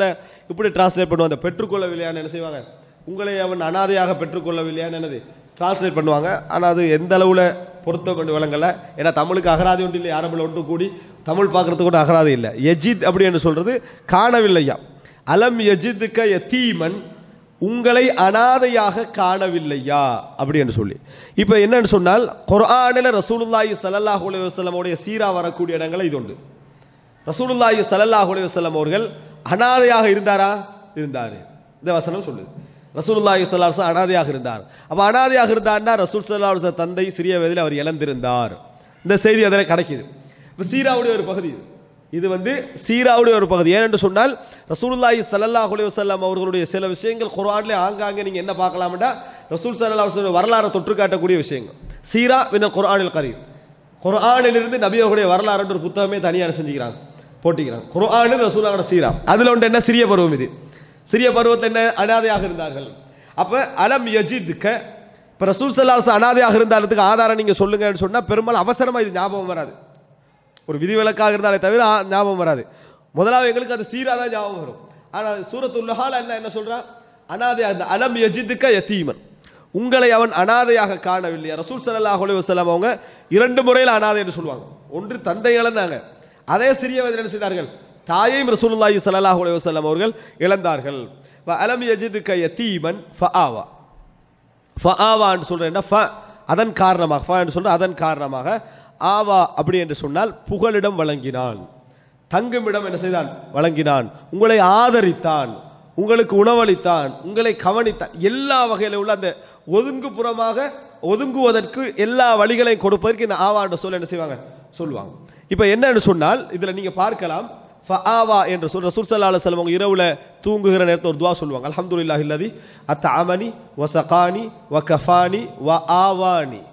இப்படி டிரான்ஸ்லேட் பண்ணுவாங்க. பெற்றுக்கொள்ளவில்லையான்னு என்ன செய்வாங்க, உங்களை அவன் அனாதையாக பெற்றுக்கொள்ளவில்லையான்னு என்னது டிரான்ஸ்லேட் பண்ணுவாங்க. ஆனால் அது எந்த அளவில் பொருத்தம் கொண்டு விளங்கல. ஏன்னா தமிழுக்கு அகராதி ஒன்று இல்லை, அரபில் ஒன்று கூடி தமிழ் பார்க்கறதுக்கு கூட அகராதி இல்லை. யஜித் அப்படி என்று சொல்றது காணவில்லையா. அலம் யஜிதுக்க யதீமன், உங்களை அனாதையாக காணவில்லையா அப்படி என்று சொல்லி. இப்போ என்னன்னு சொன்னால் குர்ஆனில் ரசூலுல்லாஹி ஸல்லல்லாஹு அலைஹி வஸல்லம் உடைய சீரா வரக்கூடிய இடங்கள் இது உண்டு. ரசூலுல்லாஹி ஸல்லல்லாஹு அலைஹி வஸல்லம் அவர்கள் அனாதையாக இருந்தாரா? இருந்தார். இந்த வசனம் சொல்லுது ரசூலுல்லாஹி ஸல்லல்லாஹு அலைஹி வஸல்லம் அனாதையாக இருந்தார். அப்ப அனாதையாக இருந்தார்னா ரசூல் ஸல்லல்லாஹு அலைஹி வஸல்லம் தந்தை சிறிய வயதில் அவர் இழந்திருந்தார். இந்த செய்தி அதில் கிடைக்குது. இப்போ சீராவுடைய ஒரு பகுதி இது வந்து சீராவுடைய ஒரு பகுதி. ஏனென்று சொன்னால் ரசூலுல்லாஹி ஸல்லல்லாஹு அலைஹி வஸல்லம் அவர்களுடைய சில விஷயங்கள் குர்ஆனிலே ஆங்காங்கே நீங்க என்ன பார்க்கலாம்டா ரசூல் ஸல்லல்லாஹு அலைஹி வஸல்லம் வரலாறு தொற்று காட்டக்கூடிய விஷயங்கள். சீரா மின குர்ஆனில் கரீம், குர்ஆனிலிருந்து நபி அவர்களுடைய வரலாறு ஒரு புத்தகமே தனியாக செஞ்சுக்கிறாங்க, போட்டிக்கிறாங்க. குர்ஆன் ரசூலுல்லாஹோட சீரா. அதுல ஒன்று என்ன, சிறிய பருவம். இது சிறிய பருவத்தில் என்ன, அனாதையாக இருந்தார்கள். அப்ப அலம் யஜித்க, இப்ப ரசூல் ஸல்லல்லாஹு அலைஹி வஸல்லம் அனாதையாக இருந்தாலுக்கு ஆதாரம் நீங்க சொல்லுங்கன்னு சொன்னா பெரும்பாலும் அவசரமா இது ஞாபகம் வராது. ஒரு விதிவிலக்காக இருந்தாலே தவிர ஞாபகம் வராது. முதலாவது எங்களுக்கு அது சீரா தான் ஞாபகம் வரும். ஆனால் சூரத்துல் நஹ்ல் என்ன சொல்றான், அனாதையாக அலம் யஜிதுக்க யதீமன், உங்களை அவன் அனாதையாக காணவில்லையா. ரசூல் ஸல்லல்லாஹு அலைஹி வஸல்லம் அவங்க இரண்டு முறையில் அனாதை என்று சொல்லுவாங்க. ஒன்று தந்தை இழந்தாங்க, அதே சிறிய வயதில் என்ன செய்தார்கள், தாயையும் ரசூலுல்லாஹி ஸல்லல்லாஹு அலைஹி வஸல்லம் அவர்கள் இழந்தார்கள். அலம் யஜிதுக்க யதீமன் ஃபஆவா, ஃபஆவா என்று சொல்றேன் அதன் காரணமாக, ஃபா என்று சொல்ற அதன் காரணமாக, ஆவா அப்படி என்று சொன்னால் புகலிடம் வழங்கினான், தங்குமிடம் என்ன செய்தான் வழங்கினான், உங்களை ஆதரித்தான், உங்களுக்கு உணவளித்தான், உங்களை கவனித்தான். எல்லா வகையில உள்ள அந்த ஒதுங்குப்புறமாக ஒதுங்குவதற்கு எல்லா வழிகளையும் கொடுப்பதற்கு இந்த ஆவா என்ற சொல் என்ன செய்வாங்க சொல்லுவாங்க. இப்ப என்னன்னு சொன்னால் இதுல நீங்க பார்க்கலாம், ஃபஆவா என்று சொல்ற ரசூல் ஸல்லல்லாஹு அலைஹி வஸல்லம் இரவுல தூங்குகிற நேரத்தில் ஒரு துஆ சொல்லுவாங்க, அல்ஹம்துலில்லாஹி அல்லதி அத்அமனி வஸகானி வகஃபானி வஆவானி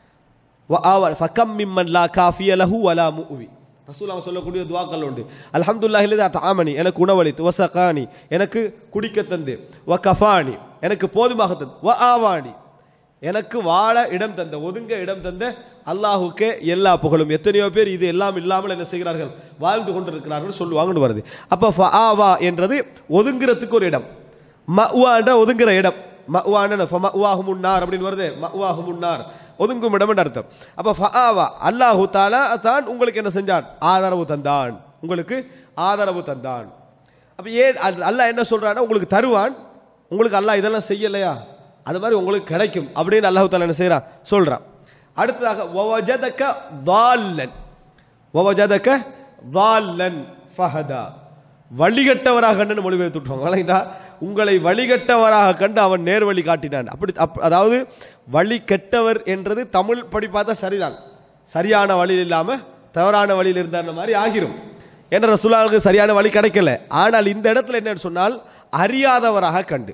வஆவா ஃபகம் மிம்மன் லா காஃபிய லஹு வலா முவி. ரசூலுல்லாஹ் சொல்லக்கூடிய துஆக்கள் உண்டு. அல்ஹம்துலில்லாஹி அல்லதி அத்அமனி, எனக்கு உணவளித்து, வஸகானி, எனக்கு குடிக்க தந்து, வகஃபானி, எனக்கு போதுமாக தந்து, வஆவானி, எனக்கு வாழ இடம் தந்த, ஒதுங்க இடம் தந்த அல்லாஹுக்கே எல்லா புகழும். எத்தனையோ பேர் இது எல்லாம் இல்லாமல் என்ன செய்கிறார்கள், வாழ்ந்து கொண்டிருக்கிறார்கள் சொல்லுவாங்கன்னு வருது. அப்ப ஃபஆவா என்றது ஒதுங்கிறதுக்கு ஒரு இடம், மஅவா என்ற ஒதுங்குற இடம், மஅவான ஃபமஅவாஹுமுன்னார் அப்படின்னு வருது, மஅவாஹுமுன்னார் ஒதுங்கும் இடம் என்று அர்த்தம். அப்ப ஃபஆவா அல்லாஹு தஆலா தான் உங்களுக்கு என்ன செஞ்சான், ஆதரவு தந்தான், உங்களுக்கு ஆதரவு தந்தான். அப்ப ஏன் அல்லாஹ் என்ன சொல்றான்னா, உங்களுக்கு தருவான், உங்களுக்கு அல்லாஹ் இதெல்லாம் செய்யலையா, அது மாதிரி உங்களுக்கு கிடைக்கும் அப்படின்னு அல்லாஹ் தஆலா என்ன செய்றான் சொல்றான். அடுத்ததாக வவஜதக ضالன், வவஜதக ضالன் ஃபஹதா, வழிகட்டவராக கண்டு மொழிபெயர்த்து விட்டுவாங்க. உங்களை வழிகட்டவராக கண்டு அவன் நேர்வழி காட்டினான். அப்படி அதாவது வழி கெட்டவர் என்றது தமிழ் படி பார்த்தா சரிதான், சரியான வழியில் இல்லாம தவறான வழியில் இருந்த மாதிரி ஆகிரும். என்ற ரசூலுல்லாஹ்வுக்கு சரியான வழி கிடைக்கல. ஆனால் இந்த இடத்துல என்னன்னு சொன்னால் அறியாதவராக கண்டு,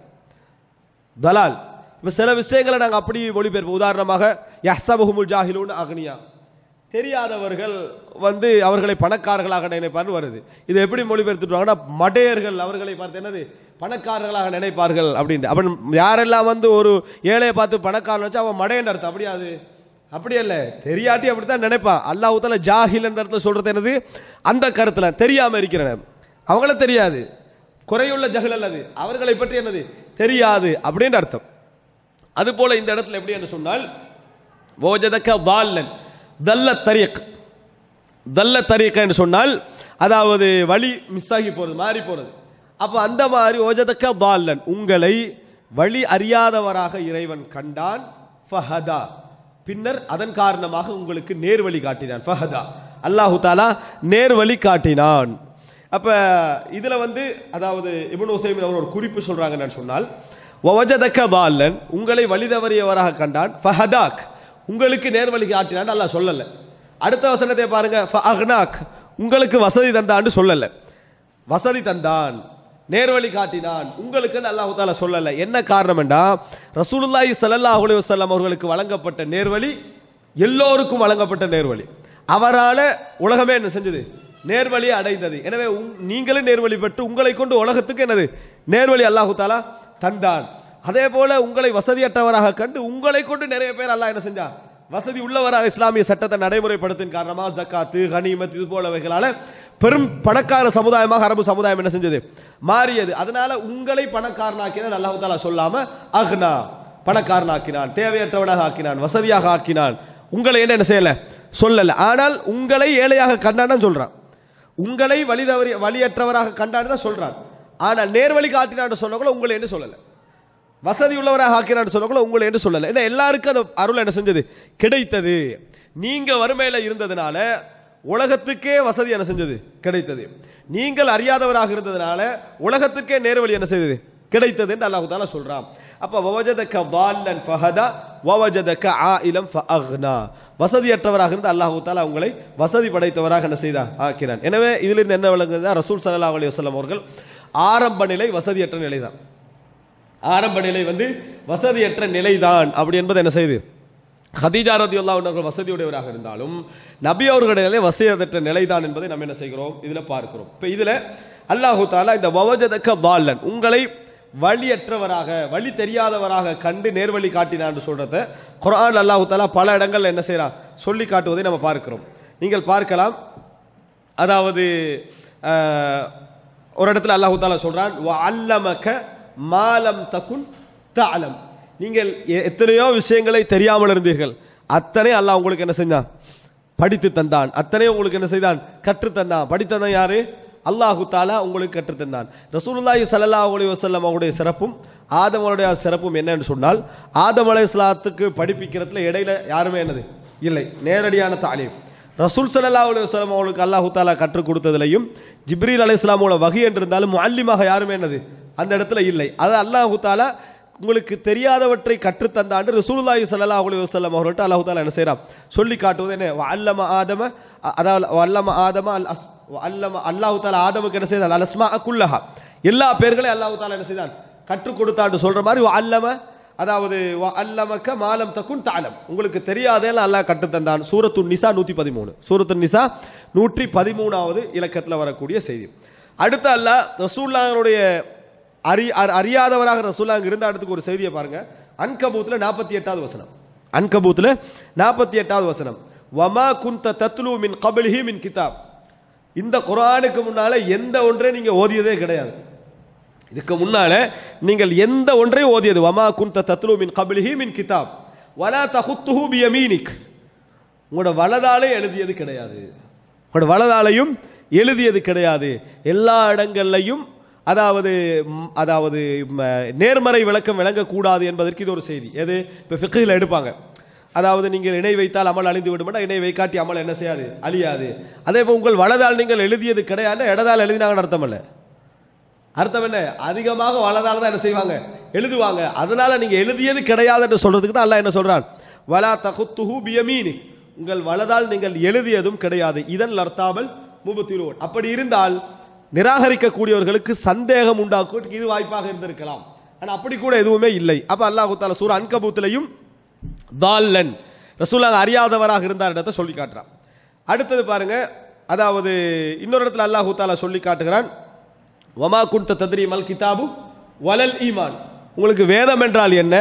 தலால். இப்ப சில விஷயங்களை நாங்கள் அப்படி மொழிபெயர்ப்போம். உதாரணமாக யஹ்ஸபுஹுமுல் ஜாஹிலூன் அக்னியா, தெரியாதவர்கள் வந்து அவர்களை பணக்காரர்களாக நினைப்பார்கள் வருது. இது எப்படி மொழிபெயர்த்துட்டாங்கன்னா, மடையர்கள் அவர்களை பார்த்து என்னது பணக்காரர்களாக நினைப்பார்கள் அப்படின்னு. அவன் யாரெல்லாம் வந்து ஒரு ஏழையை பார்த்து பணக்காரன் வச்சு அவன் மடையன் அர்த்தம், அப்படியாது அப்படி அல்ல, தெரியாட்டி அப்படித்தான் நினைப்பான். அல்லாஹ் தஆலா ஜாஹில் என்ற அர்த்தம் சொல்றது என்னது, அந்த கருத்துல தெரியாம இருக்கிறன, அவங்கள தெரியாது, குறையுள்ள ஜஹல் அல்லது அவர்களை பற்றி என்னது தெரியாது அப்படின்னு அர்த்தம். அது போல இந்த இடத்துல எப்படி என்று சொன்னால் வஜதக ضالன், தல்ல தரீக், தல்ல தரீக் என்று சொன்னால் அதாவது வழி மிஸ் ஆகி போறது, மாறி போறது. அப்ப அந்த மாதிரி வஜதக ضالன், உங்களை வழி அறியாதவராக இறைவன் கண்டான், ஃபஹதா, பின்னர் அதன் காரணமாக உங்களுக்கு நேர்வழி காட்டினான். ஃபஹதா, அல்லாஹு தஆலா நேர்வழி காட்டினான். அப்ப இதுல வந்து அதாவது இப்னு உஸைமின் அவர் ஒரு குறிப்பு சொல்றாங்க என்னன்னு சொன்னால், வவஜதக ضالன், உங்களை வழி தவறியவராக கண்டான், ஃபஹதாக், உங்களுக்கு நேர்வழி காட்டினான் அல்லாஹ் சொல்லல. அடுத்த வசனத்தை பாருங்க, ஃபஅக்னாக், உங்களுக்கு வசதி தந்தான்னு சொல்லல, வசதி தந்தான், நேர்வழி காட்டினான் உங்களுக்கு அல்லாஹ் தஆலா சொல்லல. என்ன காரணம் என்றா, ரசூலுல்லாஹி ஸல்லல்லாஹு அலைஹி வஸல்லம் அவர்களுக்கு வழங்கப்பட்ட நேர்வழி எல்லோருக்கும் வழங்கப்பட்ட நேர்வழி. அவரால உலகமே என்ன செஞ்சது, நேர்வழி அடைந்தது. எனவே நீங்களும் நேர்வழி பெற்று உங்களை கொண்டு உலகத்துக்கு என்னது நேர்வழி அல்லாஹ் தஆலா தந்தான். அதே போல உங்களை வசதியற்றவராக கண்டு உங்களை கொண்டு நிறைய பேர் அல்லாஹ் என்ன செஞ்சா, வசதி உள்ளவராக இஸ்லாமிய சட்டத்தை நடைமுறைப்படுத்தின் காரணமாக ஜக்காத்து, கனிமத் இது போலவைகளால பெரும் பணக்கார சமுதாயமாக அரபு சமுதாயம் என்ன செஞ்சது, மாறியது. அதனால உங்களை பணக்காரனாக்கினான் அல்லாஹ் தஆலா சொல்லாம அக்னா, பணக்காரனாக்கினான், தேவையற்றவனாக ஆக்கினான், வசதியாக ஆக்கினான். உங்களை என்ன செய்யல சொல்லல. ஆனால் உங்களை ஏழையாக கண்டான்னு சொல்றான், உங்களை வழியற்றவராக கண்டான்னு தான் சொல்றான். ஆனால் நேர்வழி காட்டினான்னு சொன்னவங்கள உங்களை என்று சொல்லல, வசதி உள்ளவராக ஆக்கினான்னு சொன்னவங்கள உங்களை என்று சொல்லல. ஏன்னா எல்லாருக்கும் அந்த அருள் என்ன செஞ்சது, கிடைத்தது. நீங்க வறுமையில இருந்ததுனால உலகத்துக்கே வசதி என்ன செஞ்சது, கிடைத்தது. நீங்கள் அறியாதவராக இருந்ததுனால உலகத்துக்கே நேர்வழி என்ன செய்தது, கிடைத்தது என்று அல்லாஹ் தஆலா சொல்றான். அப்ப வவஜதக ضالًا فهدى ووجدك عائلا فأغنى, வசதியற்றவராக இருந்து அல்லாஹ் தஆலா உங்களை வசதி படைத்தவராக என்ன செய்தான், ஆக்கினான். எனவே இதிலிருந்து என்ன விளங்குதுன்னா, ரசூல் ஸல்லல்லாஹு அலைஹி வஸல்லம் அவர்கள் ஆரம்ப நிலை வசதியற்ற நிலைதான், ஆரம்ப நிலை வசதியற்ற நிலைதான். அப்படி என்பது என்ன செய்து, ஹதீஜா ரலியல்லாஹு அன்ஹா வசதியுடையவராக இருந்தாலும் நபி அவர்களுடைய வசதியற்ற நிலைதான் என்பதை நம்ம என்ன செய்கிறோம், இதுல பார்க்கிறோம். இப்ப இதுல அல்லாஹ் தஆலா இந்த வவஜதக ضالًا, உங்களை வழியற்றவராக வழி தெரியாதவராக கண்டு நேர்வழி காட்டினான்னு சொல்றத குர்ஆன் அல்லாஹ் தஆலா பல இடங்கள்ல என்ன செய்யறான், சொல்லி காட்டுவதை நம்ம பார்க்கிறோம். நீங்கள் பார்க்கலாம், அதாவது ஒரு இடத்துல அல்லாஹ் தஆலா சொல்றான், வஅல்லமக மா லம் தகுன் தஅலம், நீங்கள் எத்தனையோ விஷயங்களை தெரியாமல் இருந்தீர்கள், அத்தனை அல்லாஹ் உங்களுக்கு என்ன செஞ்சான், படித்து தந்தான். அத்தனை உங்களுக்கு என்ன செய்தான், கற்று தந்தான். படித்ததான் யாரு, அல்லாஹு தஆலா உங்களுக்கு கற்று தந்தான். ரசூலுல்லாஹி ஸல்லல்லாஹு அலைஹி வஸல்லம் அவருடைய சிறப்பும் ஆதம் அவருடைய சிறப்பும் என்னன்னு சொன்னால், ஆதம் அலைஹிஸ்ஸலாத்துக்கு படிப்பிக்கிறதுல இடையில யாருமே என்னது இல்லை, நேரடியான தாலீம். ரசூல் ஸல்லல்லாஹு அலைஹி வஸல்லம் அவர்களுக்கு அல்லாஹு தஆலா கற்றுக் கொடுத்ததிலையும் ஜிப்ரீல் அலைஹிஸ்ஸலாமோட வஹி என்று இருந்தாலும் முஅல்லிமாக யாருமே என்னது அந்த இடத்துல இல்லை. அது அல்லாஹு தஆலா உங்களுக்கு தெரியாதவற்றை கற்றுத்தந்தாண்டு ரசூலுல்லாஹி ஸல்லல்லாஹு அலைஹி வஸல்லம் அவர்கள்ட்ட அல்லாஹ் தஆலா என்ன செய்றான், சொல்லி காட்டுவது என்ன, வஅல்லம ஆதம, அதாவது வஅல்லம ஆதம அல்லாஹ் தஆலா ஆதமுக்கு என்ன செய்தான், அல் அஸ்மா குல்லஹா, எல்லா பெயர்களையும் அல்லாஹ் தஆலா என்ன செய்தான், கற்றுக் கொடுத்தான்னு சொல்ற மாதிரி வஅல்லம, அதாவது வஅல்லமக மா லம் தகுன் தஅலம், உங்களுக்கு தெரியாதேன்னு அல்லாஹ் கற்றுத்தந்தான். சூரத்துன் நிசா 113, சூரத்துன் நிசா 113வது இலக்கத்தில் வரக்கூடிய செய்தி. அடுத்து அல்லாஹ் ரசூலுல்லாஹ்வுடைய அறியாதவராக ரசூலுல்லாஹ் இருந்த இடத்துக்கு ஒரு செய்தியை பாருங்க. அன்கபூத்ல 48வது வசனம், அன்கபூத்ல 48வது வசனம், வமா குன்த தத்லு மின் கப்லிஹி மின் கிதாப், இந்த குர்ஆனுக்கு முன்னால எந்த ஒன்றை நீங்க ஓதியதே கிடையாது, இதுக்கு முன்னால நீங்கள் எந்த ஒன்றை ஓதியது, வமா குன்த தத்லு மின் கப்லிஹி மின் கிதாப் வலா தஹுத்துஹு பியமீனிக், உங்களோட வலதாலே எழுதியது கிடையாது, உங்களோட வலதாலையும் எழுதியது கிடையாது. எல்லா இடங்கள்லையும் அதாவது நேர்மறை விளக்கம் விளங்கக்கூடாது என்பதற்கு இது ஒரு செய்தி. எது, இப்போ ஃபிக்ஹில் எடுப்பாங்க, அதாவது நீங்கள் இணை வைத்தால் அமல் அழிந்து விடுமாட்டா, இணை வைக்காட்டி அமல் என்ன செய்யாது, அழியாது. அதே போல் உங்கள் வலதால் நீங்கள் எழுதியது கிடையாது, இடதால் எழுதினாங்கன்னு அர்த்தம் இல்லை. அர்த்தம் என்ன, அதிகமாக வலதால் தான் என்ன செய்வாங்க, எழுதுவாங்க. அதனால நீங்க எழுதியது கிடையாது என்று சொல்றதுக்கு தான் அல்லாஹ் என்ன சொல்றான், வலா தகுத்துஹு பியமீனி, உங்கள் வலதால் நீங்கள் எழுதியதும் கிடையாது. இதன் அர்த்தாமல் முபத்திலூன், அப்படி இருந்தால் நிராகரிக்கக்கூடியவர்களுக்கு சந்தேகம் உண்டாக்குவதற்கு இது வாய்ப்பாக இருந்திருக்கலாம். ஆனா அப்படி கூட எதுவுமே இல்லை. அப்ப அல்லாஹ் தஆலா சூரா அன்கபூத்லயும் தால்லன், ரசூலுல்லாஹ் அறியாதவராக இருந்தார் இடத்தை சொல்லி காட்டுறான். அடுத்தது பாருங்க, அதாவது இன்னொரு இடத்துல அல்லாஹ் தஆலா சொல்லி காட்டுகிறான், வமா குன்த தத்ரி மல் கிதாபு வலல் ஈமான், உங்களுக்கு வேதம் என்றால் என்ன,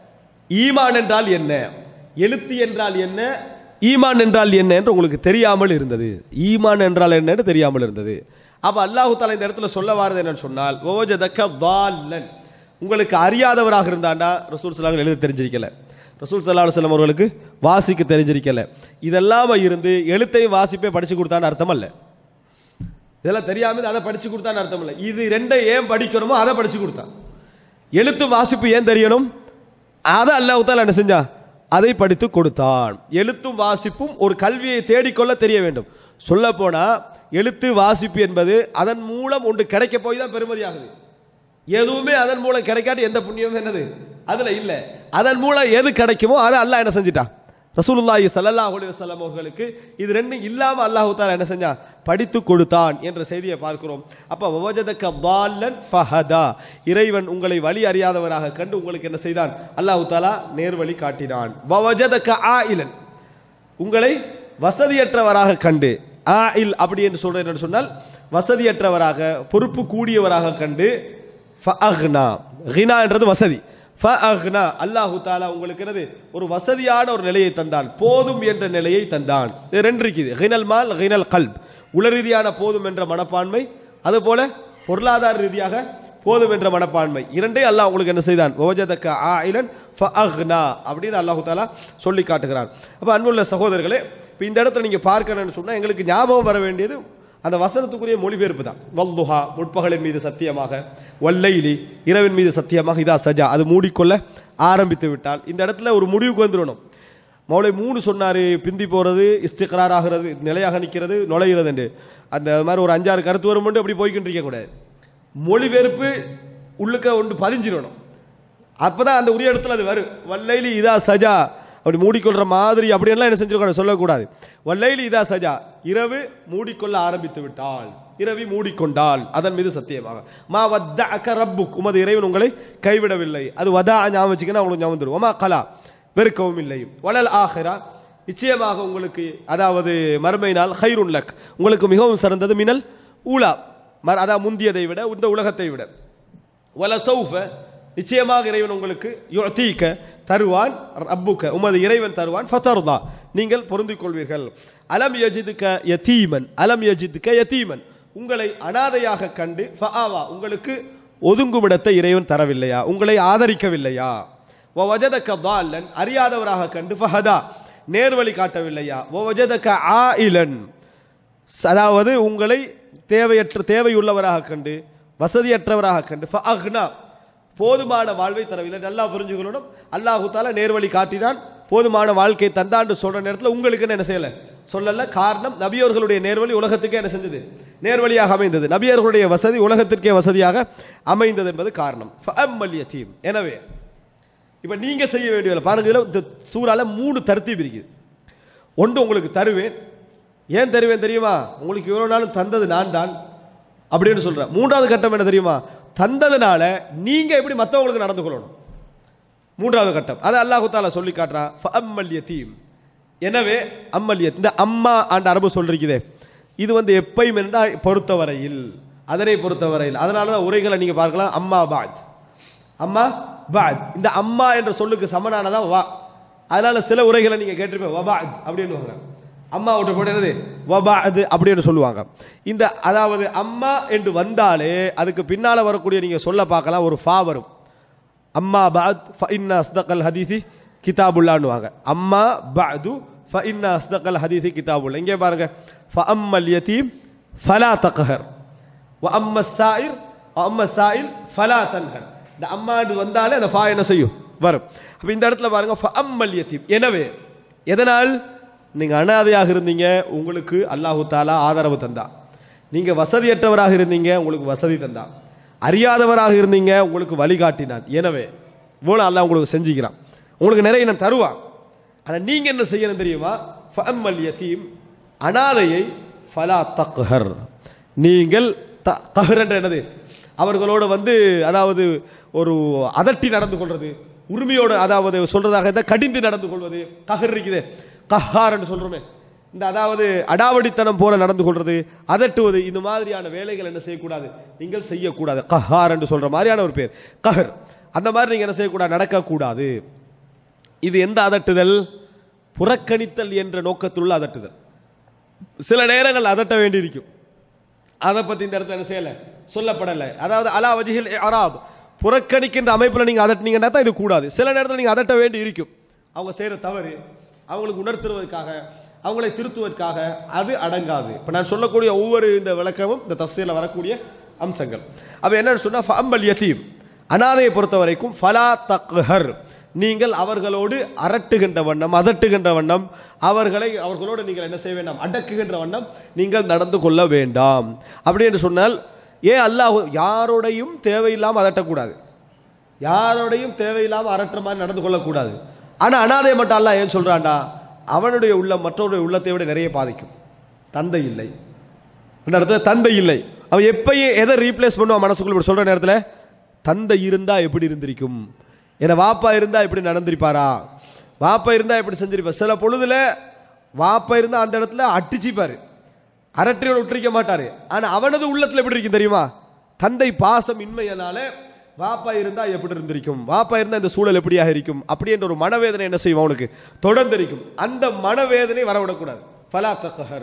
ஈமான் என்றால் என்ன, எழுத்து என்றால் என்ன, ஈமான் என்றால் என்ன என்று உங்களுக்கு தெரியாமல் இருந்தது. ஈமான் என்றால் என்ன என்று தெரியாமல் இருந்தது. அப்ப அல்லாஹ் தஆலா இந்த இடத்துல சொல்ல வாரது என்னன்னு சொன்னால், வவஜதக ضالًا, உங்களுக்கு அறியாதவராக இருந்தாண்டா ரசூல் ஸல்லல்லாஹு அலைஹி எழுத தெரிஞ்சிருக்கல, ரசூல் ஸல்லல்லாஹு அலைஹி வஸல்லம் அவர்களுக்கு வாசிக்க தெரிஞ்சிருக்கல, இதெல்லாம் இருந்து எழுத்தையும் வாசிப்பே படிச்சு கொடுத்தான்னு அர்த்தம் அல்ல. இதெல்லாம் தெரியாம அதை படிச்சு கொடுத்தான்னு அர்த்தம் இல்லை. இது ரெண்டை ஏன் படிக்கணுமோ அதை படிச்சு கொடுத்தான். எழுத்து வாசிப்பு ஏன் தெரியணும், அதை அல்லாஹ் தஆலா என்ன செஞ்சான், அதை படித்து கொடுத்தான். எழுத்தும் வாசிப்பும் ஒரு கல்வியை தேடிக்கொள்ள தெரிய வேண்டும். சொல்ல போனா எழுத்து வாசிப்பு என்பது அதன் மூலம் ஒன்று கிடைக்க போய் தான் பெருமதியாகுது. எதுவுமே அதன் மூலம் கிடைக்காட்டி எந்த புண்ணியமும் என்னது அதுல இல்ல. அதன் மூலம் எது கிடைக்குமோ அதை அல்லாஹ் என்ன செஞ்சிட்டான், ரசூலுல்லாஹி ஸல்லல்லாஹு அலைஹி வஸல்லம் அவர்களுக்கு இது ரெண்டும் இல்லாம அல்லாஹ் தஆலா என்ன செஞ்சான், படித்து கொடுத்தான் என்ற செய்தியை பார்க்கிறோம். அப்ப வவஜதக ضالًا ஃபஹதா, இறைவன் உங்களை வழி அறியாதவராக கண்டு உங்களுக்கு என்ன செய்தான், அல்லாஹ் தஆலா நேர்வழி காட்டினான். வவஜதக ஆயிலன், உங்களை வசதியற்றவராக கண்டு, ஆயில் அப்படி என்று சொல்றேன் என்று சொன்னால் வசதியற்றவராக பொறுப்பு கூடியவராக கண்டு, ஃபஅக்னா, கினா என்றது வசதி, ஃபஅக்னா அல்லாஹ் தஆலா உங்களுக்கு என்னது ஒரு வசதியான ஒரு நிலையை தந்தான், போதும் என்ற நிலையை தந்தான். இது ரெண்டு இருக்குது, கினல் மால் கினல் கல்ப், உள ரீதியான போதும் என்ற மனப்பான்மை, அதுபோல பொருளாதார ரீதியாக போதும் என்ற மனப்பான்மை, இரண்டே அல்லாஹ் உங்களுக்கு என்ன செய்தான்? வஜதக ஆயிலன் ஃபஅக்னா அப்படின்னு அல்லாஹ் தஆலா சொல்லி காட்டுகிறான். அப்ப அன்புள்ள சகோதரர்களே, இப்போ இந்த இடத்துல நீங்க பார்க்கணும்னு சொன்னா எங்களுக்கு ஞாபகம் வர வேண்டியது அந்த வசனத்துக்குரிய மொழிபெயர்ப்பு தான். வல்துஹா முற்பகலின் மீது சத்தியமாக, வல்லைலி இரவின் மீது சத்தியமாக, இதா சஜா அது மூடிக்கொள்ள ஆரம்பித்து விட்டால். இந்த இடத்துல ஒரு முடிவுக்கு வந்துடணும். மௌலை 3 சொன்னாரு, பிந்தி போறது, இஸ்திக்ரார் ஆகிறது, நிலையாக நிற்கிறது, நுழைகிறது என்று. அந்த மாதிரி ஒரு 5-6 கருத்து வரும் அப்படி போய்கிட்டு இருக்க கூடாது. மொழிபெயர்ப்பு உள்ளுக்க ஒன்று பதிஞ்சிடணும். அப்பதான் அந்த உரிய இடத்துல அது வரும். வல்லைலி இதா சஜா அப்படி மூடிக்கொள்ற மாதிரி அப்படியெல்லாம் என்ன செஞ்சிருக்க சொல்லக்கூடாது. வல்லைலி இதா சஜா இரவு மூடிக்கொள்ள ஆரம்பித்து விட்டால், இரவி மூடிக்கொண்டால் அதன் மீது சத்தியமாக. மா வத்தஅக ரப்புக் உமது இறைவன் உங்களை கைவிடவில்லை. அது வதா ஞாபகம் வச்சுக்கன்னா உங்களுக்கு ஞாபகம் வந்துடும். ஒமா கலா வெறுக்கவும் இல்லை. வலல் ஆஹிரா நிச்சயமாக உங்களுக்கு, அதாவது மறுமை நாள், ஹைருன் லக் உங்களுக்கு மிகவும் சிறந்தது, மினல் ஊலா அதாவது முந்தியதை விட, இந்த உலகத்தை விட. வல சௌஃப நிச்சயமாக இறைவன் உங்களுக்கு யுஅதீக தருவான், ரப்புக உமது இறைவன் தருவான், ஃபதர்தா நீங்கள் பொருந்திக் கொள்வீர்கள். அலம் யஜிதுக யதீமன், அலம் யஜிதுக யதீமன் உங்களை அனாதையாக கண்டு, ஃபஆவா உங்களுக்கு ஒதுங்குமிடத்தை இறைவன் தரவில்லையா, உங்களை ஆதரிக்கவில்லையா. வவஜதக ضالன் அறியாதவராக கண்டு, ஃபஹதா நேர்வழி காட்டவில்லையா. வவஜதக ஆயிலன் அதாவது உங்களை தேவையுள்ளவராக கண்டு, வசதியற்றவராக கண்டு, ஃபஅக்னா போதுமான வாழ்வை தரவில்லை. நல்லா புரிஞ்சுக்கணும். அல்லாஹு தஆலா நேர்வழி காட்டினான், போதுமான வாழ்க்கை தந்தாண்டு சொல்ற நேரத்தில் உங்களுக்கு என்ன செய்யல சொல்லல. காரணம், நபியவர்களுடைய நேர்வழி உலகத்துக்கே என்ன செஞ்சது? நேர்வழியாக அமைந்தது. நபியர்களுடைய வசதி உலகத்திற்கே வசதியாக அமைந்தது என்பது காரணம். ஃபஅம்மல் யதீம் எனவே இப்ப நீங்க செய்ய வேண்டிய பாருங்க, இந்த சூறால 3 தர்த்தீப் இருக்குது. ஒன்று உங்களுக்கு தருவேன். ஏன் தருவேன் தெரியுமா? உங்களுக்கு இவ்வளவு நாளும் தந்தது நான் தான் அப்படின்னு சொல்றேன். 3வது கட்டம் என்ன தெரியுமா? தந்ததுனால நீங்க எப்படி மற்றவங்களுக்கு நடந்து கொள்ளணும். 3வது கட்டம் அதை அல்லாஹு தஆலா சொல்லி காட்டுறா. ஃபஅம்மல் யதீம் எனவே அம்மல் இந்த அம்மா ஆண்ட அரபு சொல்றீங்களே, இது எப்பையும் என்றா பொறுத்தவரையில், அதனை பொறுத்தவரையில். அதனால தான் உரைகளை நீங்க பார்க்கலாம். அம்மா பாத், அம்மா பாத் இந்த அம்மா என்ற சொல்லுக்கு சமனானதான் வா. அதனால சில உரைகளை நீங்க கேட்டிருப்பேன் வபாத் அப்படின்னு அம்மா விட்டு போடுறது வபாத் அப்படின்னு சொல்லுவாங்க. இந்த அதாவது அம்மா என்று வந்தாலே அதுக்கு பின்னால வரக்கூடிய நீங்க சொல்ல பார்க்கலாம், ஒரு ஃபா வரும். அம்மா பாத் ஃபஇன்ன அஸ்தகல் ஹதீஸி கிதாபுல்லான்னுவாங்க. அம்மா பஅது ஃபஇன்ன அஸ்தகல் ஹதீஸி கிதாபுல்லா. இங்கே பாருங்க, ஃபஅம்மல் யதீம் ஃபலா தக்ஹர் வஅம்மஸ் ஸாயிர் வஅம்மஸ் ஸாயில் ஃபலா தன்ஹர். இந்த அம்மா வந்தாலே அந்த ஃபா என்ன செய்யும்? வரும். அப்ப இந்த இடத்துல பாருங்க, ஃபஅம்மல் யதீம் எனவே எதனால்? நீங்க அனாதையாக இருந்தீங்க, உங்களுக்கு அல்லாஹு தஆலா ஆதரவு தந்தா. நீங்க வசதியற்றவராக இருந்தீங்க, உங்களுக்கு வசதி தந்தா. அறியாதவராக இருந்தீங்க, உங்களுக்கு வழிகாட்டினான். எனவே இவ்வளவு அல்லாஹ் உங்களுக்கு செஞ்சுக்கிறான், உங்களுக்கு நிறைய நான் தருவான். ஆனா நீங்க என்ன செய்யணும் தெரியுமா? ஃபஅம்மல் யதீம் அனாதையை ஃபலா தக்ஹர் நீங்கள் கஹர் என்ற என்னது? அவர்களோடு அதாவது ஒரு அதட்டி நடந்து கொள்றது, உரிமையோடு அதாவது சொல்றதாக இருந்தால் கடிந்து நடந்து கொள்வது. கஹர் இருக்குது, கஹார் என்று சொல்றோமே, இந்த அதாவது அடாவடித்தனம் போல நடந்து கொள்றது, அதட்டுவது, இந்த மாதிரியான வேலைகள் என்ன செய்யக்கூடாது? நீங்கள் செய்யக்கூடாது. கஹார் என்று சொல்ற மாதிரியான ஒரு பேர் கஹர். அந்த மாதிரி நீங்க என்ன செய்யக்கூடாது? நடக்கக்கூடாது. இது எந்த அதட்டுதல்? புறக்கணித்தல் என்ற நோக்கத்தில் உள்ள அதட்டுதல். சில நேரங்கள் அதட்ட வேண்டி இருக்கும், அதை பத்தி இந்த இடத்துல என்ன செய்யல, சொல்லப்படலை. அதாவது அலா வஜிஹில் இஅராப் புறக்கணிக்கின்ற அமைப்புல நீங்க அதட்டினீங்கன்னா தான் இது கூடாது. சில நேரத்தில் நீங்க அதட்ட வேண்டி இருக்கும், அவங்க செய்யற தவறு அவங்களுக்கு உணர்த்துவதற்காக, அவங்களை திருத்துவதற்காக, அது அடங்காது. இப்ப நான் சொல்லக்கூடிய ஒவ்வொரு இந்த விளக்கமும் இந்த தஃசீர்ல வரக்கூடிய அம்சங்கள். அப்ப என்னன்னு சொன்னா, ஃபஅம்மல் யதீம் அனாதையை பொறுத்த வரைக்கும் ஃபலா தக்ஹர் நீங்கள் அவர்களோடு அரட்டுகின்ற வண்ணம், அதட்டுகின்ற வண்ணம், அவர்களோடு நீங்கள் என்ன செய்ய வேண்டாம்? அடக்குகின்ற வண்ணம் நீங்கள் நடந்து கொள்ள வேண்டாம். அப்படி என்று சொன்னால், ஏன் அல்லாஹ் யாரோடையும் தேவையில்லாமல் அதட்டக்கூடாது, யாரோடையும் தேவையில்லாமல் அரட்டுற மாதிரி நடந்து கொள்ளக்கூடாது. ஆனா அனாதை மட்டும் அல்லாஹ் ஏன் சொல்றான்டா? அவனுடைய உள்ளம் மற்றவருடைய உள்ளத்தை விட நிறைய பாதிக்கும். தந்தை இல்லை, அந்த இடத்துல தந்தை இல்லை. அவன் எப்பயும் எதை ரீப்ளேஸ் பண்ணுவான் மனசுக்குள்ள? இப்படி சொல்ற நேரத்தில் தந்தை இருந்தா எப்படி இருந்திருக்கும், ஏன்னா வாப்பா இருந்தா எப்படி நடந்திருப்பாரா, வாப்பா இருந்தா எப்படி செஞ்சிருப்பார். சில பொழுதுல வாப்பா இருந்தா அந்த இடத்துல அட்டிச்சிப்பாரு, அரட்டையோட விட்டுரிக்க மாட்டாரு. ஆனா அவனது உள்ளத்துல எப்படி இருக்கும் தெரியுமா? தந்தை பாசம் இன்மையினால வாப்பா இருந்தா எப்படி இருந்திருக்கும், வாப்பா இருந்தா இந்த சூழல் எப்படியாக இருக்கும், அப்படி என்ற ஒரு மனவேதனை என்ன செய்யும்? அவனுக்கு தொடர்ந்து இருக்கும். அந்த மனவேதனை வரவிடக்கூடாது. ஃபலா தக்ஹர்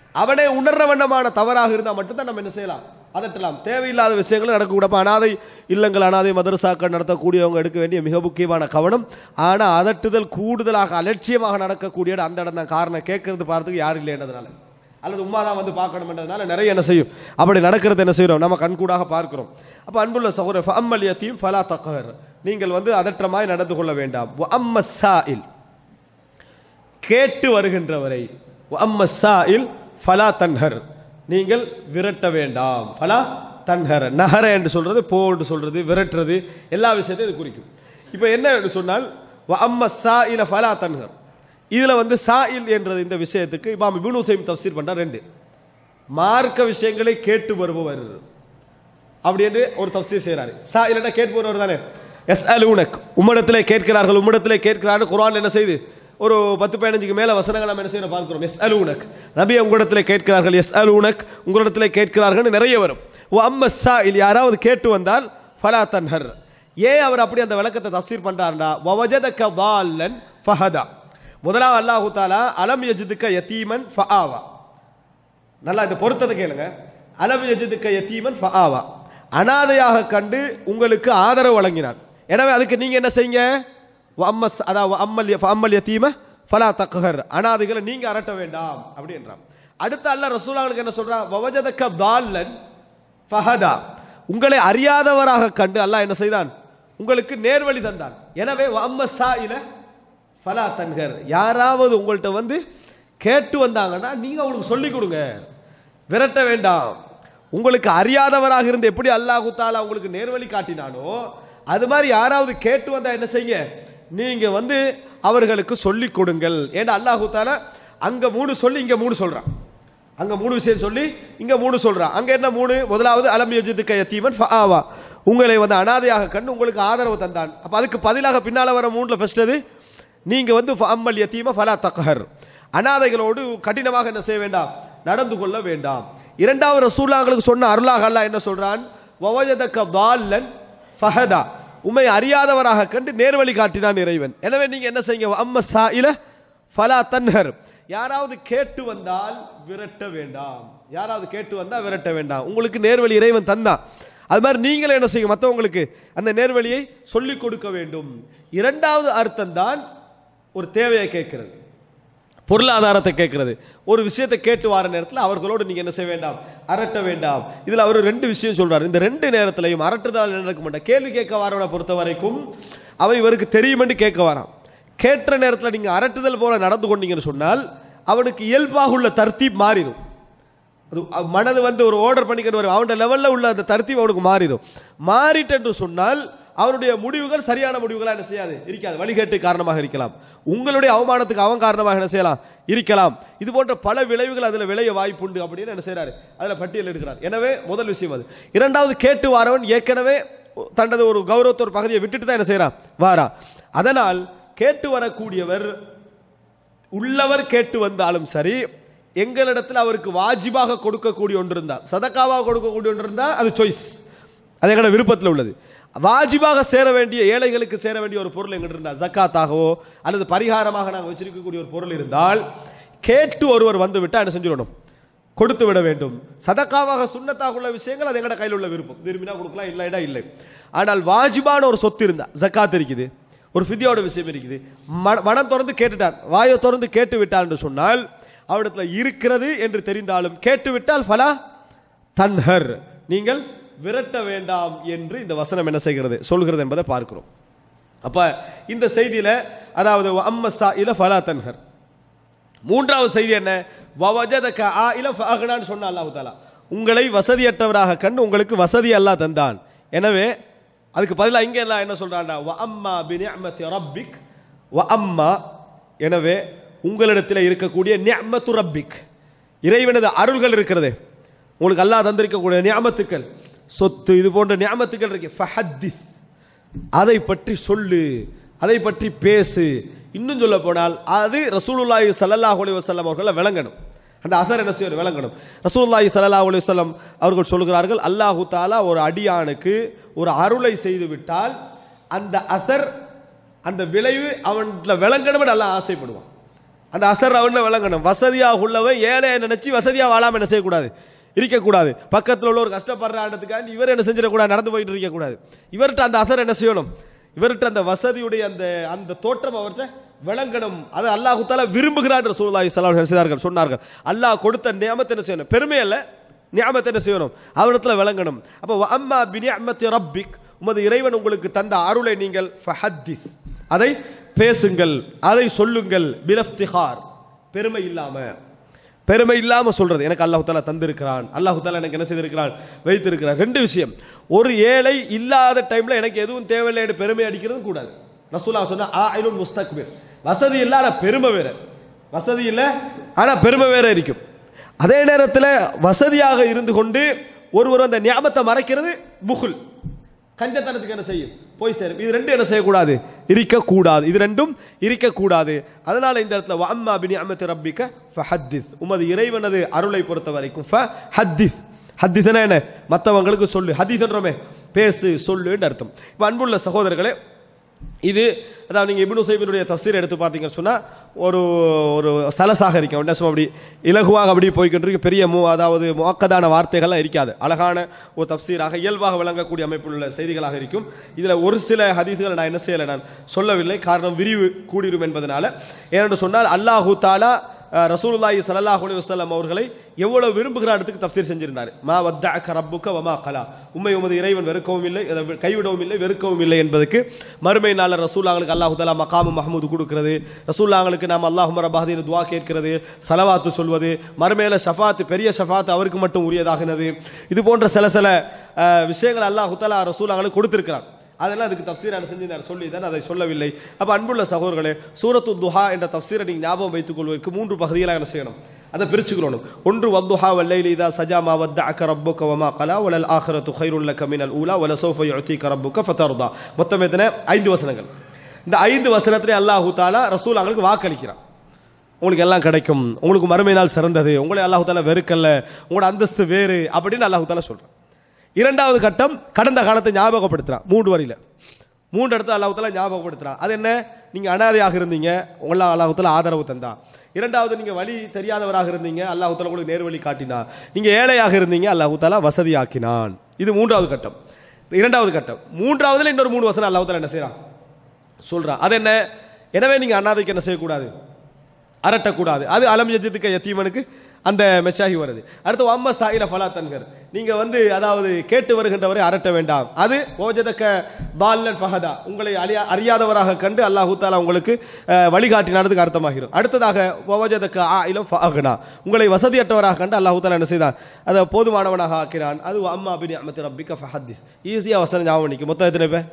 அவனே உணர்ற வண்ணமான தவறாக இருந்தால் மட்டும்தான் நம்ம என்ன செய்யலாம், அதட்டலாம். தேவையில்லாத விஷயங்களும் நடக்கக்கூடாது. அனாதை இல்லங்கள், அனாதை மதரசாக்கள் நடத்தக்கூடியவங்க எடுக்க வேண்டிய மிக முக்கியமான கவனம். ஆனால் அதட்டுதல் கூடுதலாக அலட்சியமாக நடக்கக்கூடிய அந்த இடம் தான். காரணம், கேட்கறது பார்த்துக்கு யாரும் இல்லைன்றதுனால, அல்லது உமா தான் வந்து பார்க்கணும்ன்றதுனால நிறைய என்ன செய்யும், அப்படி நடக்கிறது என்ன செய்யறோம், நம்ம கண்கூடாக பார்க்கிறோம். அப்போ அன்புள்ள சகோதரர், ஃபஅம்மல் யதீம் ஃபலா தக்ஹர், நீங்கள் வந்து அதற்றமாய் நடந்து கொள்ள வேண்டாம். வஅம்மஸ் ஸாயில், கேட்டு வருகின்றவரை, வஅம்மஸ் ஸாயில் ஃபலா தன்ஹர், நீங்கள் விரட்ட வேண்டாம். ஃபலா தன்ஹர், நஹர என்று சொல்றது போன்று சொல்றது, விரட்டுறது, எல்லா விஷயத்தையும் இது குறிக்கும். இப்போ என்ன என்று சொன்னால், வஅம்மஸ் ஸாயில ஃபலா தன்ஹர், இதுல வந்து சாயில் என்றது இந்த விஷயத்துக்கு இமாம் இப்னு உஸைம் தஃப்சீர் பண்ற 2 மார்க்க விஷயங்களை கேட்டு வருபவர் அப்படி என்று ஒரு தஃப்சீர் செய்றாரு. சாயில்னா கேட்டு வருபவர் தானே. யஸ்அலூனக், உம்மிடத்திலே கேட்கிறார்கள், உம்மிடத்திலே கேட்கிறார்கள். குர்ஆன் என்ன செய்து, ஒரு 10-15க்கு மேல வசனங்கள் நம்ம என்ன செய்யணும் பார்க்கிறோம். யஸ்அலூனக், நபி உங்களிடத்திலே கேட்கிறார்கள், யஸ்அலூனக் உங்களிடத்திலே கேட்கிறார்கள் நிறைய வரும். வஅம்மஸ் ஸாயில், யாராவது கேட்டு வந்தால் ஃபலா தன்ஹர். ஏன் அவர் அப்படி அந்த விளக்கத்தை தஃப்சீர் பண்றாருன்னா, வவஜதக ضالன் ஃபஹதா, முதலாவது அல்லாஹு தாலா அலம் யஜிதுக்க யதீமன் ஃபஆவா, நல்லா இந்த பொருத்தத்தை கேளுங்க. அலம் யஜிதுக்க யதீமன் ஃபஆவா, அனாதையாக கண்டு உங்களுக்கு ஆதரவு வழங்கினான். எனவே அதுக்கு நீங்க என்ன செய்யுங்க, அம்மல் யதீம ஃபலா தக்ஹர், அனாதைகளை நீங்க அரட்ட வேண்டாம் அப்படி என்றான். அடுத்த அல்லாஹ் ரசூலுல்லாஹ்வுக்கு என்ன சொல்றான், வவஜதக ضالன் ஃபஹதா, உங்களை அறியாதவராக கண்டு அல்லாஹ் என்ன செய்தான், உங்களுக்கு நேர்வழி தந்தான். எனவே வஅம்மஸ் ஸாயில ஃபலா தன்ஹர், யாராவது உங்கள்கிட்ட வந்து கேட்டு வந்தாங்கன்னா நீங்க அவங்களுக்கு சொல்லிக் கொடுங்க, விரட்ட வேண்டாம். உங்களுக்கு அறியாதவராக இருந்து எப்படி அல்லாஹு தாலா உங்களுக்கு நேர்வழி காட்டினானோ அது மாதிரி யாராவது கேட்டு வந்தா என்ன செய்யுங்க, நீங்க வந்து அவர்களுக்கு சொல்லிக் கொடுங்கள். ஏன்னா அல்லாஹு தாலா அங்க 3 சொல்லி இங்க 3 சொல்றான், அங்க 3 விஷயம் சொல்லி இங்க 3 சொல்றான். அங்க என்ன 3, முதலாவது அலம் யஜிதுக்க யதீமன் ஃபஆவா, உங்களை வந்து அனாதையாக கண்டு உங்களுக்கு ஆதரவு தந்தான். அப்ப அதுக்கு பதிலாக பின்னால வர 3ல ஃபர்ஸ்ட் அது, நீங்க வந்து ஃபஅம்மல் யதீம ஃபலா தக்ஹர், அனாதைகளோடு கடினமாக என்ன செய்ய வேண்டாம், நடந்து கொள்ள வேண்டாம். இரண்டாவது ரசூலுல்லாஹ்களுக்கு சொன்ன அருளாக அல்லாஹ் என்ன சொல்றான், வவஜதக ضالன் ஃபஹதா, உம்மை அறியாதவராக கண்டு நேர்வழி காட்டினான் இறைவன். எனவே நீங்க என்ன செய்யுங்க, வஅம்மஸ் ஸாயில ஃபலா தன்ஹர், யாராவது கேட்டு வந்தால் விரட்ட வேண்டாம், யாராவது கேட்டு வந்தா விரட்ட வேண்டாம். உங்களுக்கு நேர்வழி இறைவன் தந்தான், அது மாதிரி நீங்களே என்ன செய்யுங்க, மற்றவங்களுக்கு அந்த நேர்வழியை சொல்லிக் கொடுக்க வேண்டும். இரண்டாவது அர்த்தம் தான் ஒரு தேவையை கேட்கிறது, பொருளாதாரத்தை கேட்கிறது. ஒரு விஷயத்தை கேட்டு வர நேரத்தில் அவர்களோடு நீங்க என்ன செய்ய வேண்டாம், அரட்ட வேண்டாம். இதுல அவர் 2 விஷயம் சொல்றாரு. இந்த 2 நேரத்திலையும் அரட்டுதல் நடக்க மாட்டான். கேள்வி கேட்க வரவனை பொறுத்த வரைக்கும் அவன் இவருக்கு தெரியும் என்று கேட்க வரான். கேட்ட நேரத்தில் நீங்க அரட்டுதல் போல நடந்து கொண்டீங்கன்னு சொன்னால் அவனுக்கு இயல்பாக உள்ள தர்த்தீப் மாறிடும். அது மனது வந்து ஒரு ஆர்டர் பண்ணிக்கிட்டு வரும், அவனுடைய லெவல்ல உள்ள அந்த தர்த்தீப் அவனுக்கு மாறிடும். மாறிட்டு என்று சொன்னால் அவனுடைய முடிவுகள் சரியான முடிவுகளா என்ன செய்யாது, இருக்காது. வழிகேட்டு காரணமாக இருக்கலாம், உங்களுடைய அவமானத்துக்கு அவன் காரணமாக என்ன செய்யலாம், இருக்கலாம். இது போன்ற பல விளைவுகள் அதுல விளைய வாய்ப்புண்டு அப்படின்னு என்ன செய்யறாரு, அதுல பட்டியல் எடுக்கிறார். எனவே முதல் விஷயம் அது. இரண்டாவது, கேட்டு வாரவன் ஏற்கனவே தனது ஒரு கௌரவத்த ஒரு பகுதியை விட்டுட்டு தான் என்ன செய்யறான், வாரா. அதனால் கேட்டு வரக்கூடியவர் உள்ளவர் கேட்டு வந்தாலும் சரி, எங்களிடத்தில் அவருக்கு வாஜிபாக கொடுக்கக்கூடிய ஒன்று இருந்தால், சதக்காவாக கொடுக்கக்கூடிய ஒன்று இருந்தால் அது சாய்ஸ், அது எங்களோட விருப்பத்தில் உள்ளது. வாஜிபாக சேர வேண்டிய, ஏழைகளுக்கு சேர வேண்டிய ஒரு பொருள் எங்கிட்ட இருந்தால், ஜக்காத்தாகவோ அல்லது பரிகாரமாக நாங்கள் வச்சிருக்கக்கூடிய ஒரு பொருள் இருந்தால், கேட்டு ஒருவர் வந்து விட்டால் என்ன செஞ்சிடணும், கொடுத்து விட வேண்டும். சதக்காவாக சுன்னத்தாக உள்ள விஷயங்கள் அது எங்கட கையில் உள்ள விருப்பம், விரும்பினா கொடுக்கலாம், இல்லைடா இல்லை. ஆனால் வாஜிபான ஒரு சொத்து இருந்தா, ஜக்காத் இருக்குது, ஒரு ஃபித்யாவோட விஷயம் இருக்குது, மனம் திறந்து கேட்டுட்டார், வாயை திறந்து கேட்டு விட்டார் என்று சொன்னால், அவரிடத்துல இருக்கிறது என்று தெரிந்தாலும் கேட்டுவிட்டால் ஃபலா தன்ஹர், நீங்கள் விரட்ட வேண்டாம் என்று இந்த வசனம் என்ன செய்கிறது, சொல்கிறது என்பதை பார்க்கிறோம். அப்ப இந்த செய்தியில அதாவது அம்மஸ் ஸாயில ஃபலா தன்ஹர். மூன்றாவது செய்தி என்ன, வவஜதக ஆயில ஃபஅக்னான்னு சொன்ன அல்லாஹ் தஆலா, உங்களை வசதியற்றவராக கண்டு உங்களுக்கு வசதி அல்லாஹ் தந்தான். எனவே அதுக்கு பதிலாக இங்க எல்லாம் என்ன சொல்றான்டா, வ அம்மா பிநிஅமதி ரப்பிக் வ அம்மா, எனவே உங்களிடத்தில் இருக்கக்கூடிய நிஅமத்து ரப்பிக், இறைவனது அருள்கள் இருக்கிறது, உங்களுக்கு அல்லாஹ் தந்திருக்கக்கூடிய நிஅமத்துக்கள், சொத்து, இது போன்ற நிஅமத்துக்கள் இருக்கு, ஃபஹத்திஸ், அதை பற்றி சொல்லு, அதை பற்றி பேசு. இன்னும் சொல்ல போனால் அது ரசூலுல்லாஹி ஸல்லல்லாஹு அலைஹி வஸல்லம் அவர்களை விளங்கணும், அந்த அசர் என்ன செய்ய விளங்கணும். ரசூலுல்லாஹி ஸல்லல்லாஹு அலைஹி வஸல்லம் அவர்கள் சொல்கிறார்கள், அல்லாஹு தஆலா ஒரு அடியானுக்கு ஒரு அருளை செய்து விட்டால் அந்த அசர், அந்த விளைவு அவன்ல விளங்கணும் அல்லாஹ் ஆசைப்படுவான். அந்த அசர் அவன் விளங்கணும். வசதியாக உள்ளவன் ஏழை நினைச்சு வசதியா வாழாம என்ன செய்யக்கூடாது, இருக்கக்கூடாது. பக்கத்தில் உள்ள ஒரு கஷ்டப்படுறான்றதுக்காண்டி இவர் என்ன செஞ்சிடக்கூடாது, நடந்து போயிட்டு இருக்கக்கூடாது. இவர்கிட்ட அந்த அசர் என்ன செய்யணும், இவர்கிட்ட அந்த வசதியுடைய அந்த தோற்றம் அவர்கிட்ட விளங்கணும். அது அல்லாஹ் தஆலா விரும்புகிறார். ரசூலுல்லாஹி ஸல்லல்லாஹு அலைஹி வஸல்லம் சொன்னார்கள், அல்லாஹ் கொடுத்த நியமத்தை என்ன செய்யணும், பெருமை அல்ல நியமத்தை என்ன செய்யணும், அவரிடத்துல விளங்கணும். அப்ப அம்மா பினிஅமத்தி ரப்பிக், உமது இறைவன் உங்களுக்கு தந்த அருளை நீங்கள் ஃபஹத்திஸ், அதை பேசுங்கள், அதை சொல்லுங்கள். பிலஃப்திகார், பெருமை இல்லாம சொல்றது. எனக்கு அல்லாஹ் தஆலா தந்திருக்கிறான், அல்லாஹ் தஆலா எனக்கு என்ன செய்திருக்கிறான், வைத்திருக்கிறான். ரெண்டு விஷயம். ஒரு ஏழை இல்லாத டைம்ல எனக்கு எதுவும் தேவையில்லை பெருமை அடிக்கிறது கூடாது. ரசூலுல்லாஹ் சொன்னா ஆயிலுன் முஸ்தக்பிர், வசதி இல்ல ஆனா பெருமை வேற, வசதி இல்ல ஆனா பெருமை வேற இருக்கும். அதே நேரத்தில் வசதியாக இருந்து கொண்டு ஒருவர் அந்த நியாமத்தை மறைக்கிறது புகுல், கஞ்சத்தனத்துக்கு என்ன செய்யும், போய் சேரும். இது ரெண்டும் என்ன செய்யக்கூடாது, இருக்கக்கூடாது. இது ரெண்டும் இருக்கக்கூடாது. அதனால இந்த இடத்துல வஅம்மா பினிஅமத்தி ரப்பிக ஃபஹத்திஸ், உமது இறைவனது அருளை பொறுத்த வரைக்கும் ஃபஹத்திஸ். ஹத்திஸ்னா என்ன, மற்றவங்களுக்கு சொல்லு. ஹதீஸ்ன்றோமே பேசு சொல்லுன்னு அர்த்தம். இப்போ அன்புள்ள சகோதரர்களே, இது அதாவது நீங்கள் இப்னு உஸைமினுடைய தஃசீர் எடுத்து பார்த்தீங்கன்னு சொன்னால் ஒரு ஒரு சலசாக இருக்கும். என்ன சொல்ல, அப்படி இலகுவாக அப்படி போய்கிட்டு பெரிய அதாவது முஅக்கதான வார்த்தைகள்லாம் இருக்காது. அழகான ஒரு தஃசீராக இயல்பாக விளங்கக்கூடிய அமைப்புள்ள செய்திகளாக இருக்கும். இதில் ஒரு சில ஹதீஸ்களை நான் என்ன செய்யலை, நான் சொல்லவில்லை. காரணம் விரிவு கூடிரும் என்பதனால. ஏனென்று சொன்னால் அல்லாஹு தஆலா ரசூலுல்லாஹி ஸல்லல்லாஹு அலைஹி வஸல்லம் அவர்களை எவ்வளவு விரும்புகிறாருக்கு தஃசீர் செஞ்சிருந்தார். மா வத்தஅக ரப்புக வமா கலா, உம்மை உமது இறைவன் வெறுக்கவும் இல்லை, கைவிடவும் இல்லை, வெறுக்கவும் இல்லை என்பதற்கு மறுமை நாளில் ரசூலுல்லாஹ்களுக்கு அல்லாஹ் தஆலா மகாமு மஹமூது கொடுக்கிறது, ரசூலுல்லாஹ்களுக்கு நாம் அல்லாஹும்ம ரப்பஹ்தின்னு துஆ கேட்கிறது, ஸலவாத்து சொல்வது, மறுமையில ஷஃபாத், பெரிய ஷஃபாத் அவருக்கு மட்டும் உரியதாகினது. இது போன்ற சில விஷயங்கள் அல்லாஹ் தஆலா ரசூலுல்லாஹ்களுக்கு கொடுத்திருக்கிறார். அதெல்லாம் அதுக்கு தஃசீர் செஞ்சிருந்தார், சொல்லி தான் அதை சொல்லவில்லை. அப்போ அன்புள்ள சகோதரர்களே, சூரத்து துஹா என்ற தஃசீரை நீங்கள் ஞாபகம் வைத்துக் கொள்வதற்கு 3 பகுதிகளாக என்ன செய்யணும், அதை பிரிச்சுக்கணும். ஒன்று வத்துஹா வல்லைலி இதா சஜா மா வத்தஅக ரப்புக வமா கலா வலல் ஆখিরাতু கைருல் லக மினல் ஊலா வலசௌஃப யுஅதீக ரப்புக ஃபதர்தா. மொத்தம் எத்தனை, 5 வசனங்கள். இந்த 5 வசனத்திலே அல்லாஹ் தஆலா ரசூலுல்லாஹ்களுக்கு வாக்களிக்கிறான், உங்களுக்கு எல்லாம் கிடைக்கும், உங்களுக்கு மறுமை நாள் சிறந்தது, உங்களை அல்லாஹ் தஆலா வெறுக்கல்ல, உங்களோட அந்தஸ்து வேறு அப்படின்னு அல்லாஹ் தஆலா சொல்றான். இரண்டாவது கட்டம் கடந்த காலத்தை ஞாபகப்படுத்துறான். 3 வரியில 3 இடத்துல அல்லாஹ் தஆலா ஞாபகப்படுத்துறான். அது என்ன, நீங்க அனாதையாக இருந்தீங்க, உங்களை அல்லாஹ் தஆலா ஆதரவு தந்தா. இரண்டாவது, நீங்க வழி தெரியாதவராக இருந்தீங்க, அல்லாஹ் தஆலா உங்களுக்கு நேர்வழி காட்டினான். நீங்க ஏழையாக இருந்தீங்க, அல்லாஹ் தஆலா வசதியாக்கினான். இது 3வது கட்டம். இரண்டாவது கட்டம். 3வதுல இன்னொரு 3 வசனம் அல்லாஹ் தஆலா என்ன செய்றான், சொல்றான். அது என்ன, எனவே நீங்க அனாதைக்கு என்ன செய்யக்கூடாது, அரட்டக்கூடாது. அது அலம் யஜிதுக யதீமனுக்கு அந்த மெச்சாகி வருது. அடுத்து அம்மா சாயில ஃபலா தன்கர், நீங்க அதாவது கேட்டு வருகின்றவரை அரட்ட வேண்டாம். அது ஓஜதக பால்லன் ஃபஹதா, உங்களை அறியாதவராக கண்டு அல்லாஹ் தஆலா உங்களுக்கு வழிகாட்டினானதுக்கு அர்த்தமாகிறது. அடுத்ததாக ஓஜதக ஆயிலம் ஃபஅக்னா, உங்களை வசதியற்றவராக கண்டு அல்லாஹ் தஆலா என்ன செய்தான், அதை போதுமானவனாக ஆக்கினான். அது அம்மா பினிஅமத்தி ரப்பிக ஃபஹத்திஸ். ஈஸியா வசனம் ஞாபகம் நிற்கும். மொத்தம் எத்தனை பேர்,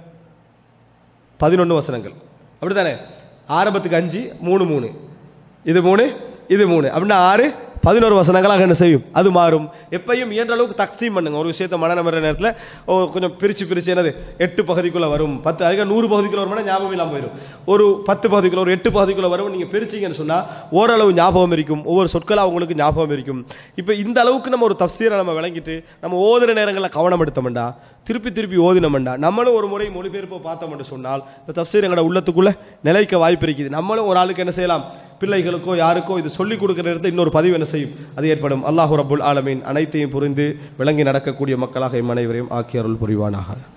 11 வசனங்கள். அப்படித்தானே, ஆரம்பத்துக்கு 5, 3 3, இது 3, இது 3, அப்படின்னா 6, 11 வசனங்களாக என்ன செய்யும், அது மாறும். எப்பையும் இயன்ற அளவுக்கு தக்சீம் பண்ணுங்க. ஒரு விஷயத்தை மனநம் வர நேரத்தில் கொஞ்சம் பிரிச்சு என்னது 8 பகுதிக்குள்ள வரும், 10 அதுக்கு 100 பகுதிக்குள்ள வரும்னா ஞாபகம் இல்லாமல் போயிடும். ஒரு 10 பகுதிக்குள்ள, ஒரு 8 பகுதிக்குள்ள வரும். நீங்க பிரிச்சிங்கன்னு சொன்னா ஓரளவு ஞாபகம் இருக்கும், ஒவ்வொரு சொற்களாக உங்களுக்கு ஞாபகம் இருக்கும். இப்போ இந்த அளவுக்கு நம்ம ஒரு தஃசீரை நம்ம விளங்கிட்டு நம்ம ஓதுற நேரங்களில் கவனம் எடுத்தோம்டா, திருப்பி ஓதினோம்டா, நம்மளும் ஒரு முறை மொழிபெயர்ப்பை பார்த்தோம்னு சொன்னால் இந்த தஃசீர் எங்களோட உள்ளத்துக்குள்ள நிலைக்க வாய்ப்பு இருக்குது. நம்மளும் ஒரு ஆளுக்கு என்ன செய்யலாம், பிள்ளைகளுக்கோ யாருக்கோ இது சொல்லிக் கொடுக்கிற நேரத்தில் இன்னொரு பதிவு என்ன செய்யும், அது ஏற்படும். அல்லாஹு ரப்புல் ஆலமீன் அனைத்தையும் புரிந்து விளங்கி நடக்கக்கூடிய மக்களாக எம் அனைவரையும் ஆக்கி அருள் புரிவானாக.